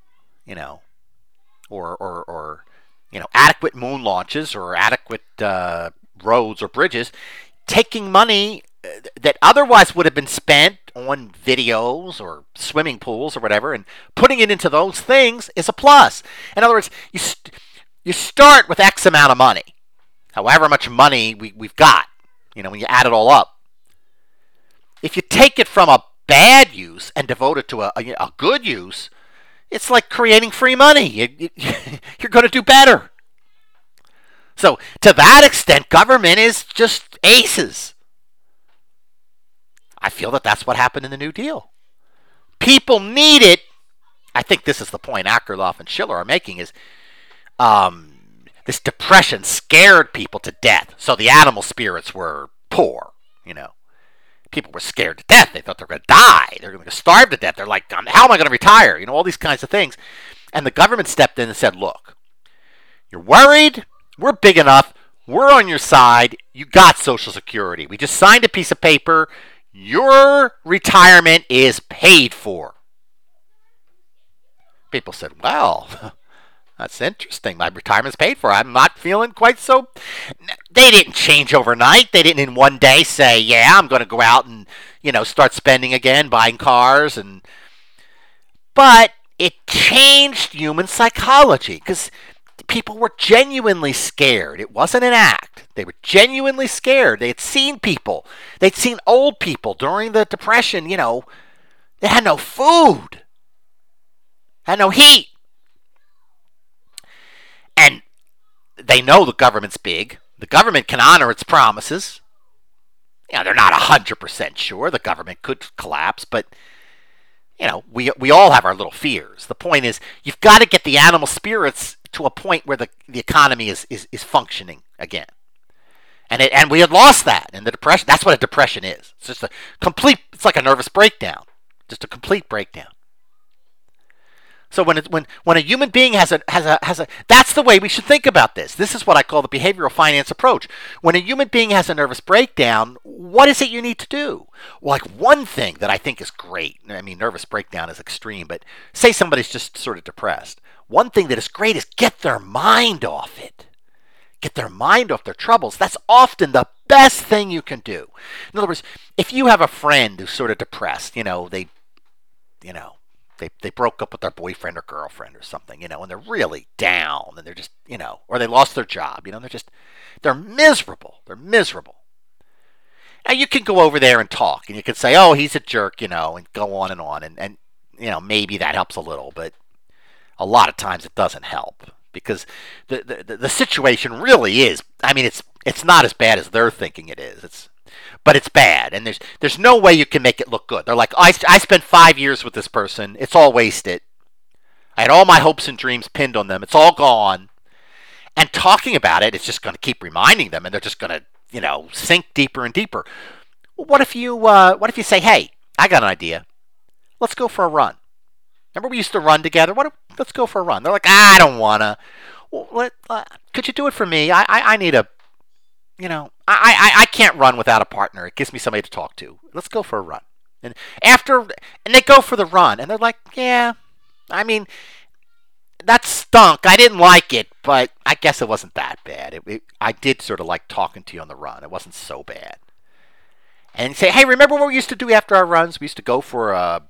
or adequate moon launches or adequate roads or bridges, taking money that otherwise would have been spent on videos or swimming pools or whatever and putting it into those things is a plus. In other words, you start with X amount of money, however much money we've got, when you add it all up. If you take it from a bad use and devote it to a good use, it's like creating free money. You're going to do better. So to that extent, government is just aces. I feel that that's what happened in the New Deal. People need it. I think this is the point Akerlof and Schiller are making is this depression scared people to death. So the animal spirits were poor, People were scared to death. They thought they were going to die. They're going to starve to death. They're like, how am I going to retire? All these kinds of things. And the government stepped in and said, look, you're worried. We're big enough. We're on your side. You got Social Security. We just signed a piece of paper. Your retirement is paid for. People said, well, that's interesting. My retirement's paid for. I'm not feeling quite so. They didn't change overnight. They didn't in one day say, yeah, I'm going to go out and, start spending again, buying cars. But it changed human psychology because people were genuinely scared. It wasn't an act. They were genuinely scared. They had seen people. They'd seen old people during the Depression, they had no food, had no heat. And they know the government's big. The government can honor its promises. They're not 100% sure. The government could collapse, but, we all have our little fears. The point is, you've got to get the animal spirits to a point where the economy is functioning again. And we had lost that in the Depression. That's what a depression is. It's just it's like a nervous breakdown. Just a complete breakdown. So when a human being has a that's the way we should think about this. This is what I call the behavioral finance approach. When a human being has a nervous breakdown, what is it you need to do? Well, like one thing that I think is great. I mean, nervous breakdown is extreme, but say somebody's just sort of depressed. One thing that is great is get their mind off it. Get their mind off their troubles. That's often the best thing you can do. In other words, if you have a friend who's sort of depressed, they broke up with their boyfriend or girlfriend or something, and they're really down and they're just, or they lost their job, they're miserable. They're miserable. Now you can go over there and talk and you can say, oh, he's a jerk, and go on and maybe that helps a little, but a lot of times it doesn't help because the situation really is, I mean, it's not as bad as they're thinking it is. But it's bad, and there's no way you can make it look good. They're like, I spent 5 years with this person. It's all wasted. I had all my hopes and dreams pinned on them. It's all gone. And talking about it, it's just going to keep reminding them, and they're just going to, sink deeper and deeper. What if you say, hey, I got an idea. Let's go for a run. Remember we used to run together? Let's go for a run. They're like, I don't want to. Well, could you do it for me? I need a... I can't run without a partner. It gives me somebody to talk to. Let's go for a run. And they go for the run, and they're like, yeah, I mean, that stunk. I didn't like it, but I guess it wasn't that bad. I did sort of like talking to you on the run. It wasn't so bad. And say, hey, remember what we used to do after our runs? We used to go for an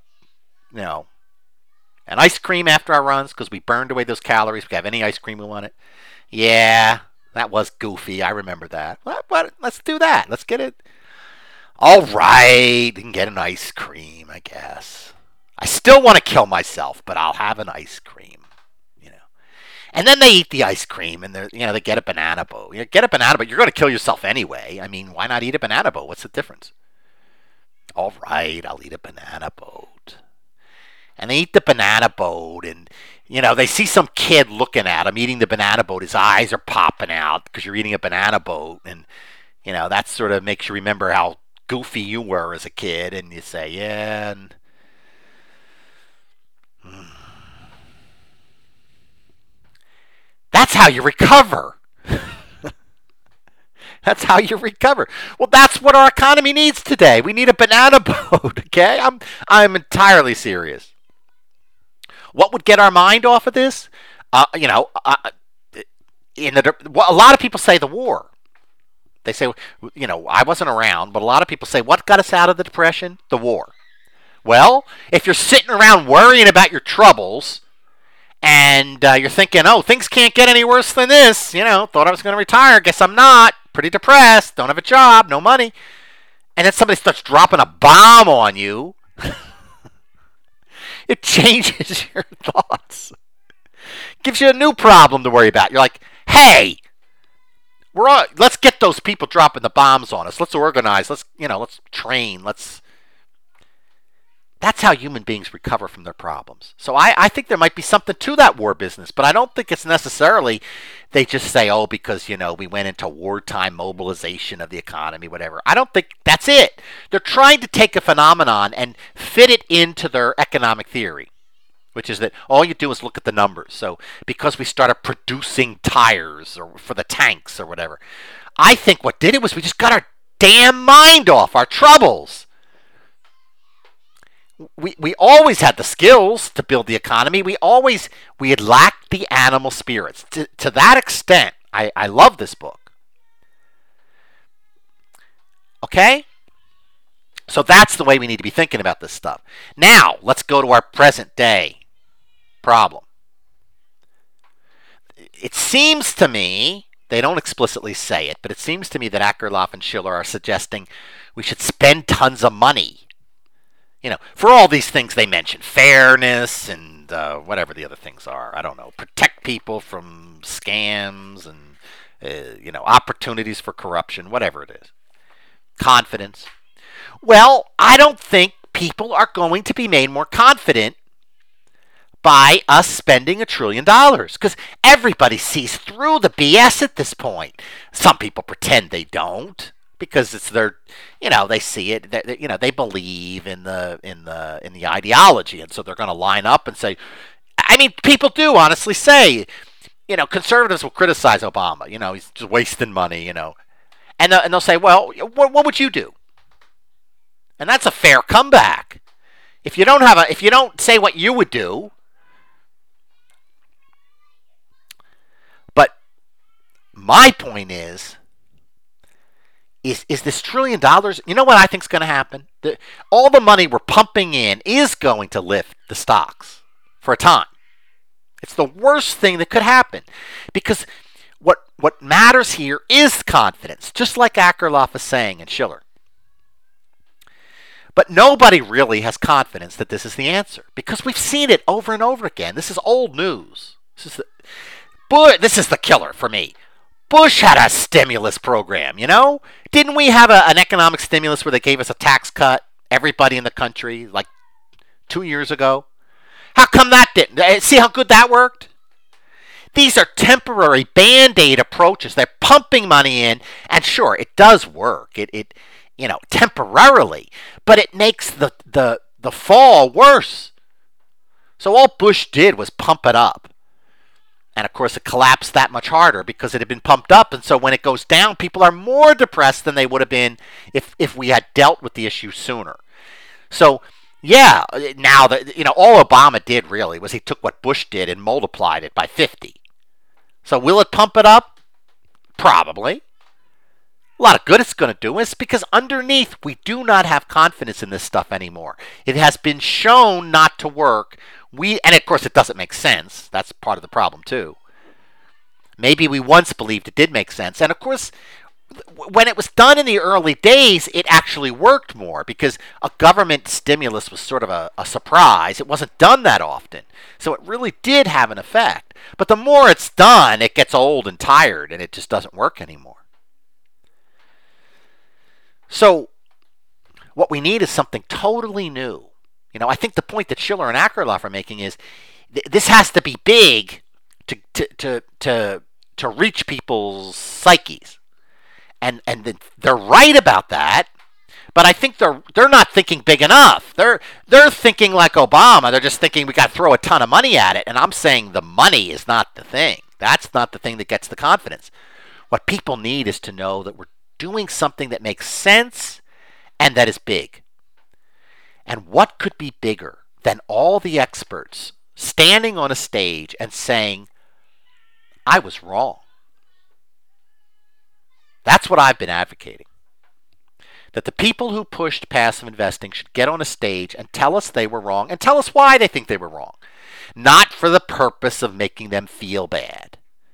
ice cream after our runs because we burned away those calories. We could have any ice cream we wanted. Yeah. That was goofy. I remember that. But let's do that. Let's get it. All right. You can get an ice cream, I guess. I still want to kill myself, but I'll have an ice cream. And then they eat the ice cream, and they get a banana boat. Get a banana boat. You're going to kill yourself anyway. I mean, why not eat a banana boat? What's the difference? All right. I'll eat a banana boat. and they eat the banana boat, and they see some kid looking at them eating the banana boat. His eyes are popping out because you're eating a banana boat, and that sort of makes you remember how goofy you were as a kid, and you say, yeah. And that's how you recover. That's how you recover. Well, that's what our economy needs today. We need a banana boat. Okay, I'm entirely serious. What would get our mind off of this? A lot of people say the war. They say, I wasn't around, but a lot of people say, what got us out of the Depression? The war. Well, if you're sitting around worrying about your troubles, and you're thinking, oh, things can't get any worse than this. Thought I was going to retire. Guess I'm not. Pretty depressed. Don't have a job. No money. And then somebody starts dropping a bomb on you. It changes your thoughts. Gives you a new problem to worry about. You're like, hey, let's get those people dropping the bombs on us. Let's organize. Let's train. That's how human beings recover from their problems. So I think there might be something to that war business, but I don't think it's necessarily they just say, oh, because, we went into wartime mobilization of the economy, whatever. I don't think that's it. They're trying to take a phenomenon and fit it into their economic theory, which is that all you do is look at the numbers. So because we started producing tires or for the tanks or whatever, I think what did it was we just got our damn mind off our troubles. We always had the skills to build the economy. We had lacked the animal spirits. To that extent, I love this book. Okay? So that's the way we need to be thinking about this stuff. Now, let's go to our present day problem. It seems to me, they don't explicitly say it, but it seems to me that Akerlof and Schiller are suggesting we should spend tons of money. For all these things they mention, fairness and whatever the other things are. I don't know. Protect people from scams and, opportunities for corruption, whatever it is. Confidence. Well, I don't think people are going to be made more confident by us spending $1 trillion because everybody sees through the BS at this point. Some people pretend they don't. Because it's their, they see it, they believe in the ideology, and so they're going to line up and say, people do honestly say, conservatives will criticize Obama, he's just wasting money, and they'll say, well, what would you do? And that's a fair comeback. If you don't say what you would do, but my point is this $1 trillion, you know what I think is going to happen? All the money we're pumping in is going to lift the stocks for a time. It's the worst thing that could happen. Because what matters here is confidence, just like Akerlof is saying and Schiller. But nobody really has confidence that this is the answer. Because we've seen it over and over again. This is old news. This is the killer for me. Bush had a stimulus program, Didn't we have an economic stimulus where they gave us a tax cut, everybody in the country, like 2 years ago? How come that didn't? See how good that worked? These are temporary Band-Aid approaches. They're pumping money in, and sure, it does work. It temporarily, but it makes the fall worse. So all Bush did was pump it up. And of course, it collapsed that much harder because it had been pumped up. And so when it goes down, people are more depressed than they would have been if we had dealt with the issue sooner. So, yeah, now all Obama did really was he took what Bush did and multiplied it by 50. So will it pump it up? Probably. A lot of good it's going to do is because underneath we do not have confidence in this stuff anymore. It has been shown not to work. And of course it doesn't make sense. That's part of the problem too. Maybe we once believed it did make sense. And of course, when it was done in the early days, it actually worked more because a government stimulus was sort of a surprise. It wasn't done that often. So it really did have an effect. But the more it's done, it gets old and tired and it just doesn't work anymore. So what we need is something totally new. I think the point that Schiller and Akerlof are making is this has to be big to reach people's psyches, and they're right about that. But I think they're not thinking big enough. They're thinking like Obama. They're just thinking we got to throw a ton of money at it. And I'm saying the money is not the thing. That's not the thing that gets the confidence. What people need is to know that we're doing something that makes sense and that is big. And what could be bigger than all the experts standing on a stage and saying, I was wrong? That's what I've been advocating. That the people who pushed passive investing should get on a stage and tell us they were wrong and tell us why they think they were wrong. Not for the purpose of making them feel bad.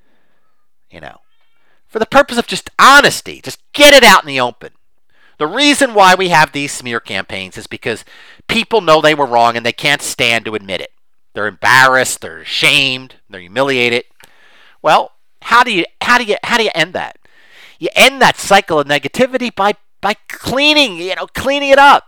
For the purpose of just honesty. Just get it out in the open. The reason why we have these smear campaigns is because people know they were wrong and they can't stand to admit it. They're embarrassed, they're ashamed, they're humiliated. Well, how do you end that? You end that cycle of negativity by cleaning it up.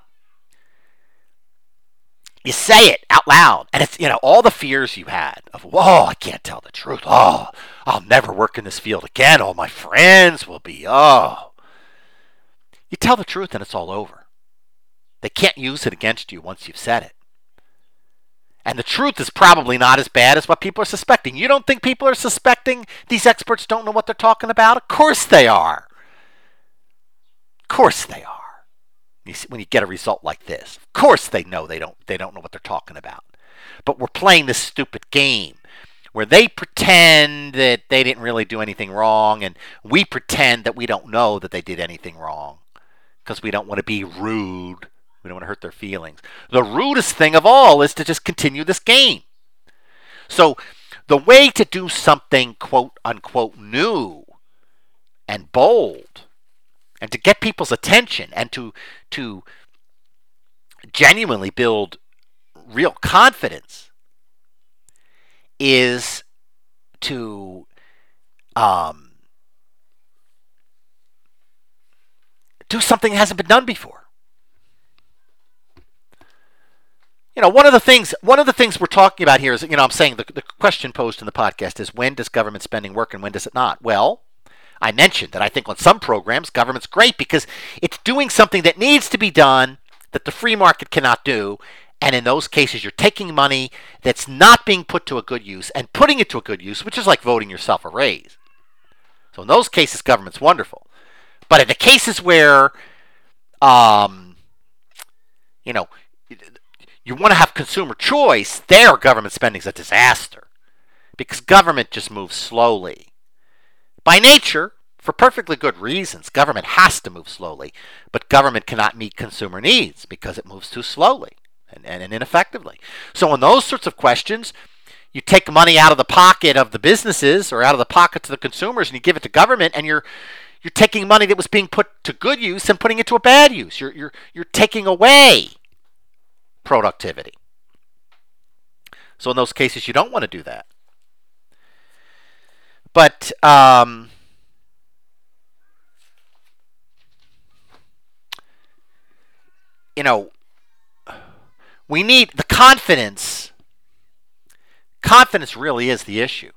You say it out loud, and it's all the fears you had of, whoa, I can't tell the truth. Oh, I'll never work in this field again. All my friends will be, oh. You tell the truth and it's all over. They can't use it against you once you've said it. And the truth is probably not as bad as what people are suspecting. You don't think people are suspecting these experts don't know what they're talking about? Of course they are. Of course they are. When you get a result like this, of course they know they don't know what they're talking about. But we're playing this stupid game where they pretend that they didn't really do anything wrong, and we pretend that we don't know that they did anything wrong because we don't want to be rude. We don't want to hurt their feelings. The rudest thing of all is to just continue this game. So the way to do something quote unquote new and bold, and to get people's attention and to genuinely build real confidence is to do something that hasn't been done before. One of the things we're talking about here is, I'm saying the question posed in the podcast is, when does government spending work and when does it not? Well, I mentioned that I think on some programs, government's great because it's doing something that needs to be done that the free market cannot do. And in those cases, you're taking money that's not being put to a good use and putting it to a good use, which is like voting yourself a raise. So in those cases, government's wonderful. But in the cases where, you want to have consumer choice, there government spending is a disaster because government just moves slowly. By nature, for perfectly good reasons, government has to move slowly, but government cannot meet consumer needs because it moves too slowly and ineffectively. So in those sorts of questions, you take money out of the pocket of the businesses or out of the pockets of the consumers and you give it to government, and you're taking money that was being put to good use and putting it to a bad use. You're taking away productivity. So in those cases, you don't want to do that. But we need the confidence. Confidence really is the issue.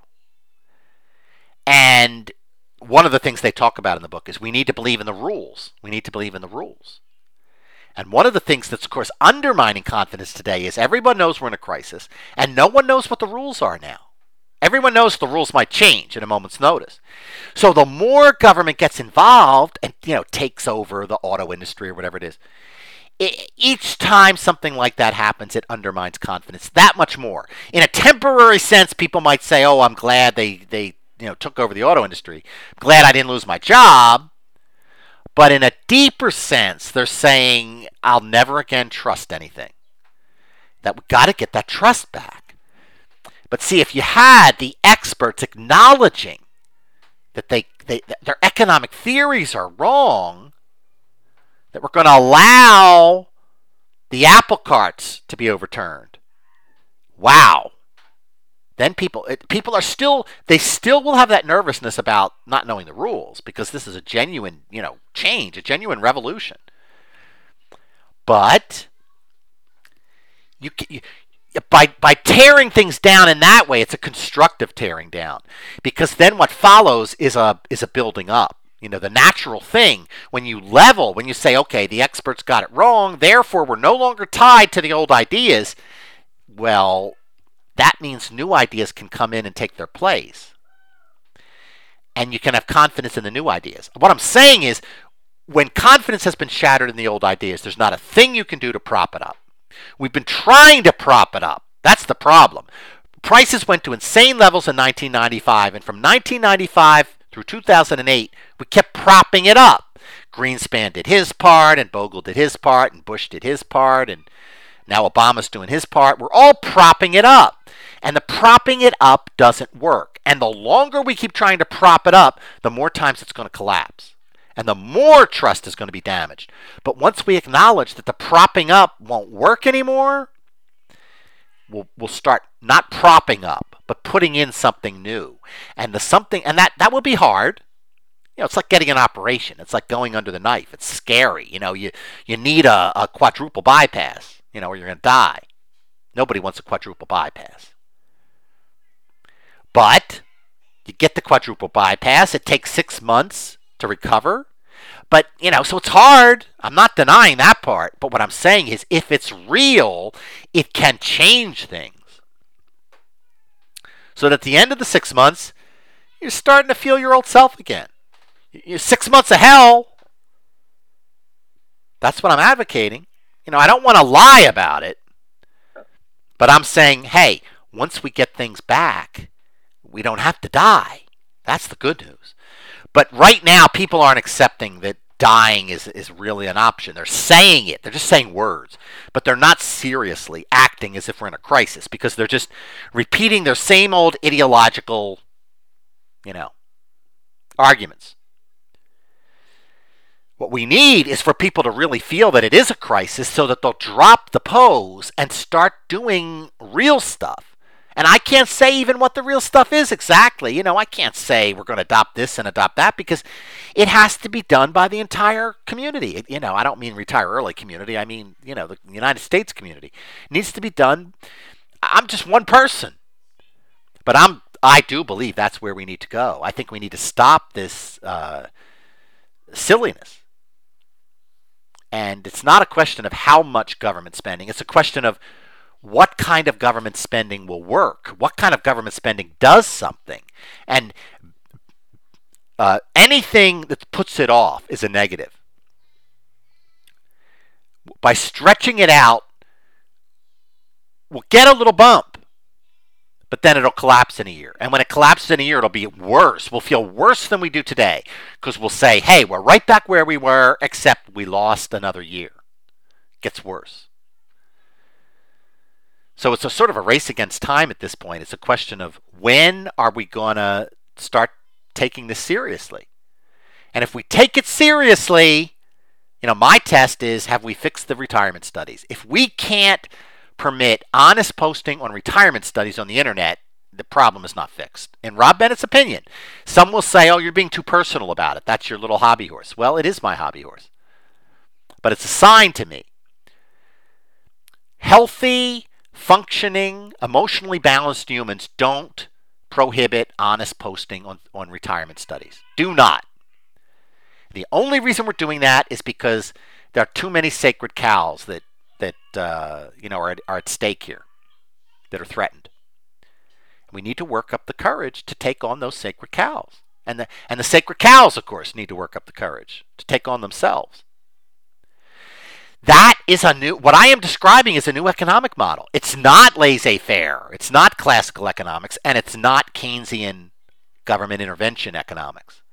And one of the things they talk about in the book is we need to believe in the rules. We need to believe in the rules. And one of the things that's, of course, undermining confidence today is everyone knows we're in a crisis, and no one knows what the rules are now. Everyone knows the rules might change at a moment's notice. So the more government gets involved and takes over the auto industry or whatever it is, each time something like that happens, it undermines confidence that much more. In a temporary sense, people might say, "Oh, I'm glad they took over the auto industry. I'm glad I didn't lose my job." But in a deeper sense, they're saying, "I'll never again trust anything." That we've got to get that trust back. But see, if you had the experts acknowledging that their economic theories are wrong, that we're going to allow the apple carts to be overturned, wow. Then people are still will have that nervousness about not knowing the rules because this is a genuine, change, a genuine revolution. But you by tearing things down in that way, it's a constructive tearing down, because then what follows is a building up. The natural thing when you level, when you say, okay, the experts got it wrong, therefore we're no longer tied to the old ideas. Well, that means new ideas can come in and take their place, and you can have confidence in the new ideas. What I'm saying is, when confidence has been shattered in the old ideas, there's not a thing you can do to prop it up. We've been trying to prop it up. That's the problem. Prices went to insane levels in 1995, and from 1995 through 2008, we kept propping it up. Greenspan did his part, and Bogle did his part, and Bush did his part, and now Obama's doing his part. We're all propping it up, and the propping it up doesn't work. And the longer we keep trying to prop it up, the more times it's going to collapse, and the more trust is going to be damaged. But once we acknowledge that the propping up won't work anymore, we'll start not propping up, but putting in something new. And that will be hard. It's like getting an operation. It's like going under the knife. It's scary. You need a quadruple bypass, or you're going to die. Nobody wants a quadruple bypass. But you get the quadruple bypass. It takes 6 months to recover. But, so it's hard. I'm not denying that part. But what I'm saying is, if it's real, it can change things. So that at the end of the 6 months, you're starting to feel your old self again. You're 6 months of hell. That's what I'm advocating. I don't want to lie about it. But I'm saying, hey, once we get things back, we don't have to die. That's the good news. But right now, people aren't accepting that dying is really an option. They're saying it. They're just saying words. But they're not seriously acting as if we're in a crisis, because they're just repeating their same old ideological, arguments. What we need is for people to really feel that it is a crisis, so that they'll drop the pose and start doing real stuff. And I can't say even what the real stuff is exactly. I can't say we're going to adopt this and adopt that, because it has to be done by the entire community. I don't mean retire early community. I mean, the United States community. It needs to be done. I'm just one person. But I do believe that's where we need to go. I think we need to stop this silliness. And it's not a question of how much government spending. It's a question of what kind of government spending will work? What kind of government spending does something? And anything that puts it off is a negative. By stretching it out, we'll get a little bump, but then it'll collapse in a year. And when it collapses in a year, it'll be worse. We'll feel worse than we do today, because we'll say, hey, we're right back where we were, except we lost another year. It gets worse. So it's a sort of a race against time at this point. It's a question of, when are we going to start taking this seriously? And if we take it seriously, my test is, have we fixed the retirement studies? If we can't permit honest posting on retirement studies on the internet, the problem is not fixed. In Rob Bennett's opinion, some will say, oh, you're being too personal about it. That's your little hobby horse. Well, it is my hobby horse. But it's a sign to me. Healthy, functioning, emotionally balanced humans don't prohibit honest posting on retirement studies. Do not. The only reason we're doing that is because there are too many sacred cows that are at stake here, that are threatened. We need to work up the courage to take on those sacred cows. And the sacred cows, of course, need to work up the courage to take on themselves. That is what I am describing is a new economic model. It's not laissez-faire. It's not classical economics, and it's not Keynesian government intervention economics.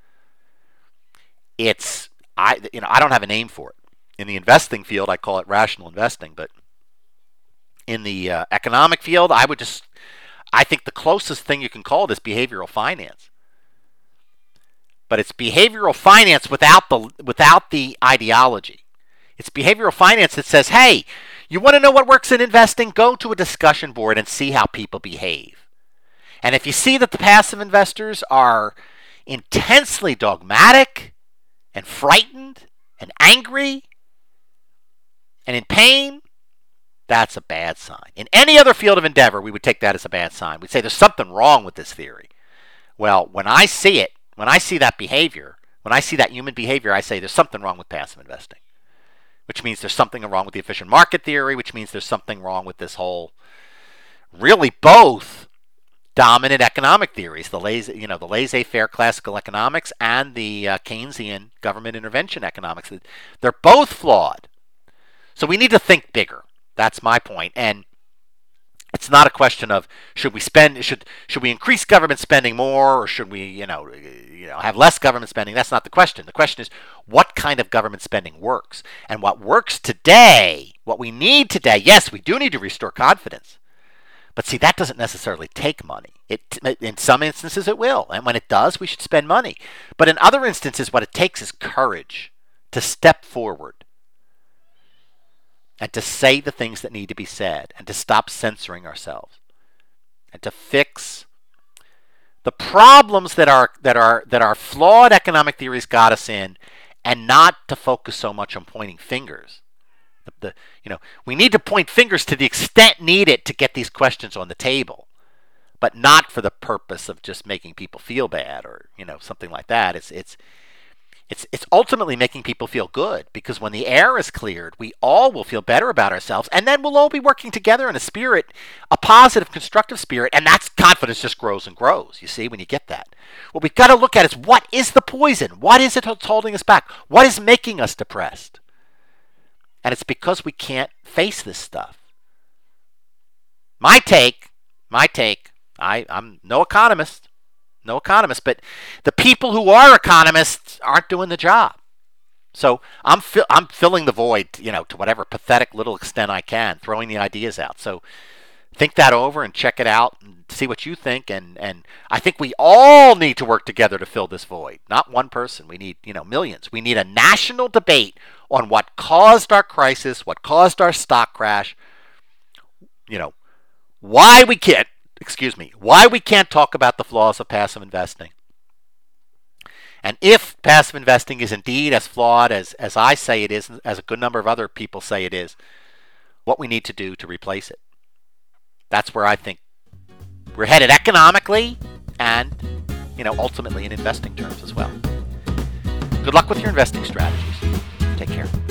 I don't have a name for it. In the investing field, I call it rational investing, but in the economic field, I think the closest thing you can call it is behavioral finance. But it's behavioral finance without the ideology. It's behavioral finance that says, hey, you want to know what works in investing? Go to a discussion board and see how people behave. And if you see that the passive investors are intensely dogmatic and frightened and angry and in pain, That's a bad sign. In any other field of endeavor, we would take that as a bad sign. We'd say there's something wrong with this theory. Well, when I see it, when I see that behavior, when I see that human behavior, I say there's something wrong with passive investing, which means there's something wrong with the efficient market theory, which means there's something wrong with this whole, really both dominant economic theories, the laissez-faire classical economics and the Keynesian government intervention economics. They're both flawed. So we need to think bigger. That's my point. And it's not a question of should we increase government spending more, or should we have less government spending. That's not the question. The question is what kind of government spending works, and what works today, what we need today. Yes, we do need to restore confidence. But see, that doesn't necessarily take money. In some instances it will, and when it does, we should spend money. But in other instances, what it takes is courage to step forward and to say the things that need to be said, and to stop censoring ourselves, and to fix the problems that our flawed economic theories got us in, and not to focus so much on pointing fingers. We need to point fingers to the extent needed to get these questions on the table, but not for the purpose of just making people feel bad or something like that. It's ultimately making people feel good, because when the air is cleared, we all will feel better about ourselves, and then we'll all be working together in a positive, constructive spirit, and that's confidence just grows and grows. You see, when you get that, what we've got to look at is what is the poison? What is it that's holding us back? What is making us depressed? And it's because we can't face this stuff. My take, I'm no economist, but the people who are economists aren't doing the job. So I'm filling the void, to whatever pathetic little extent I can, throwing the ideas out. So think that over and check it out and see what you think. And I think we all need to work together to fill this void. Not one person. We need, millions. We need a national debate on what caused our crisis, what caused our stock crash, why we can't talk about the flaws of passive investing. And if passive investing is indeed as flawed as I say it is, as a good number of other people say it is, what we need to do to replace it. That's where I think we're headed economically and, ultimately in investing terms as well. Good luck with your investing strategies. Take care.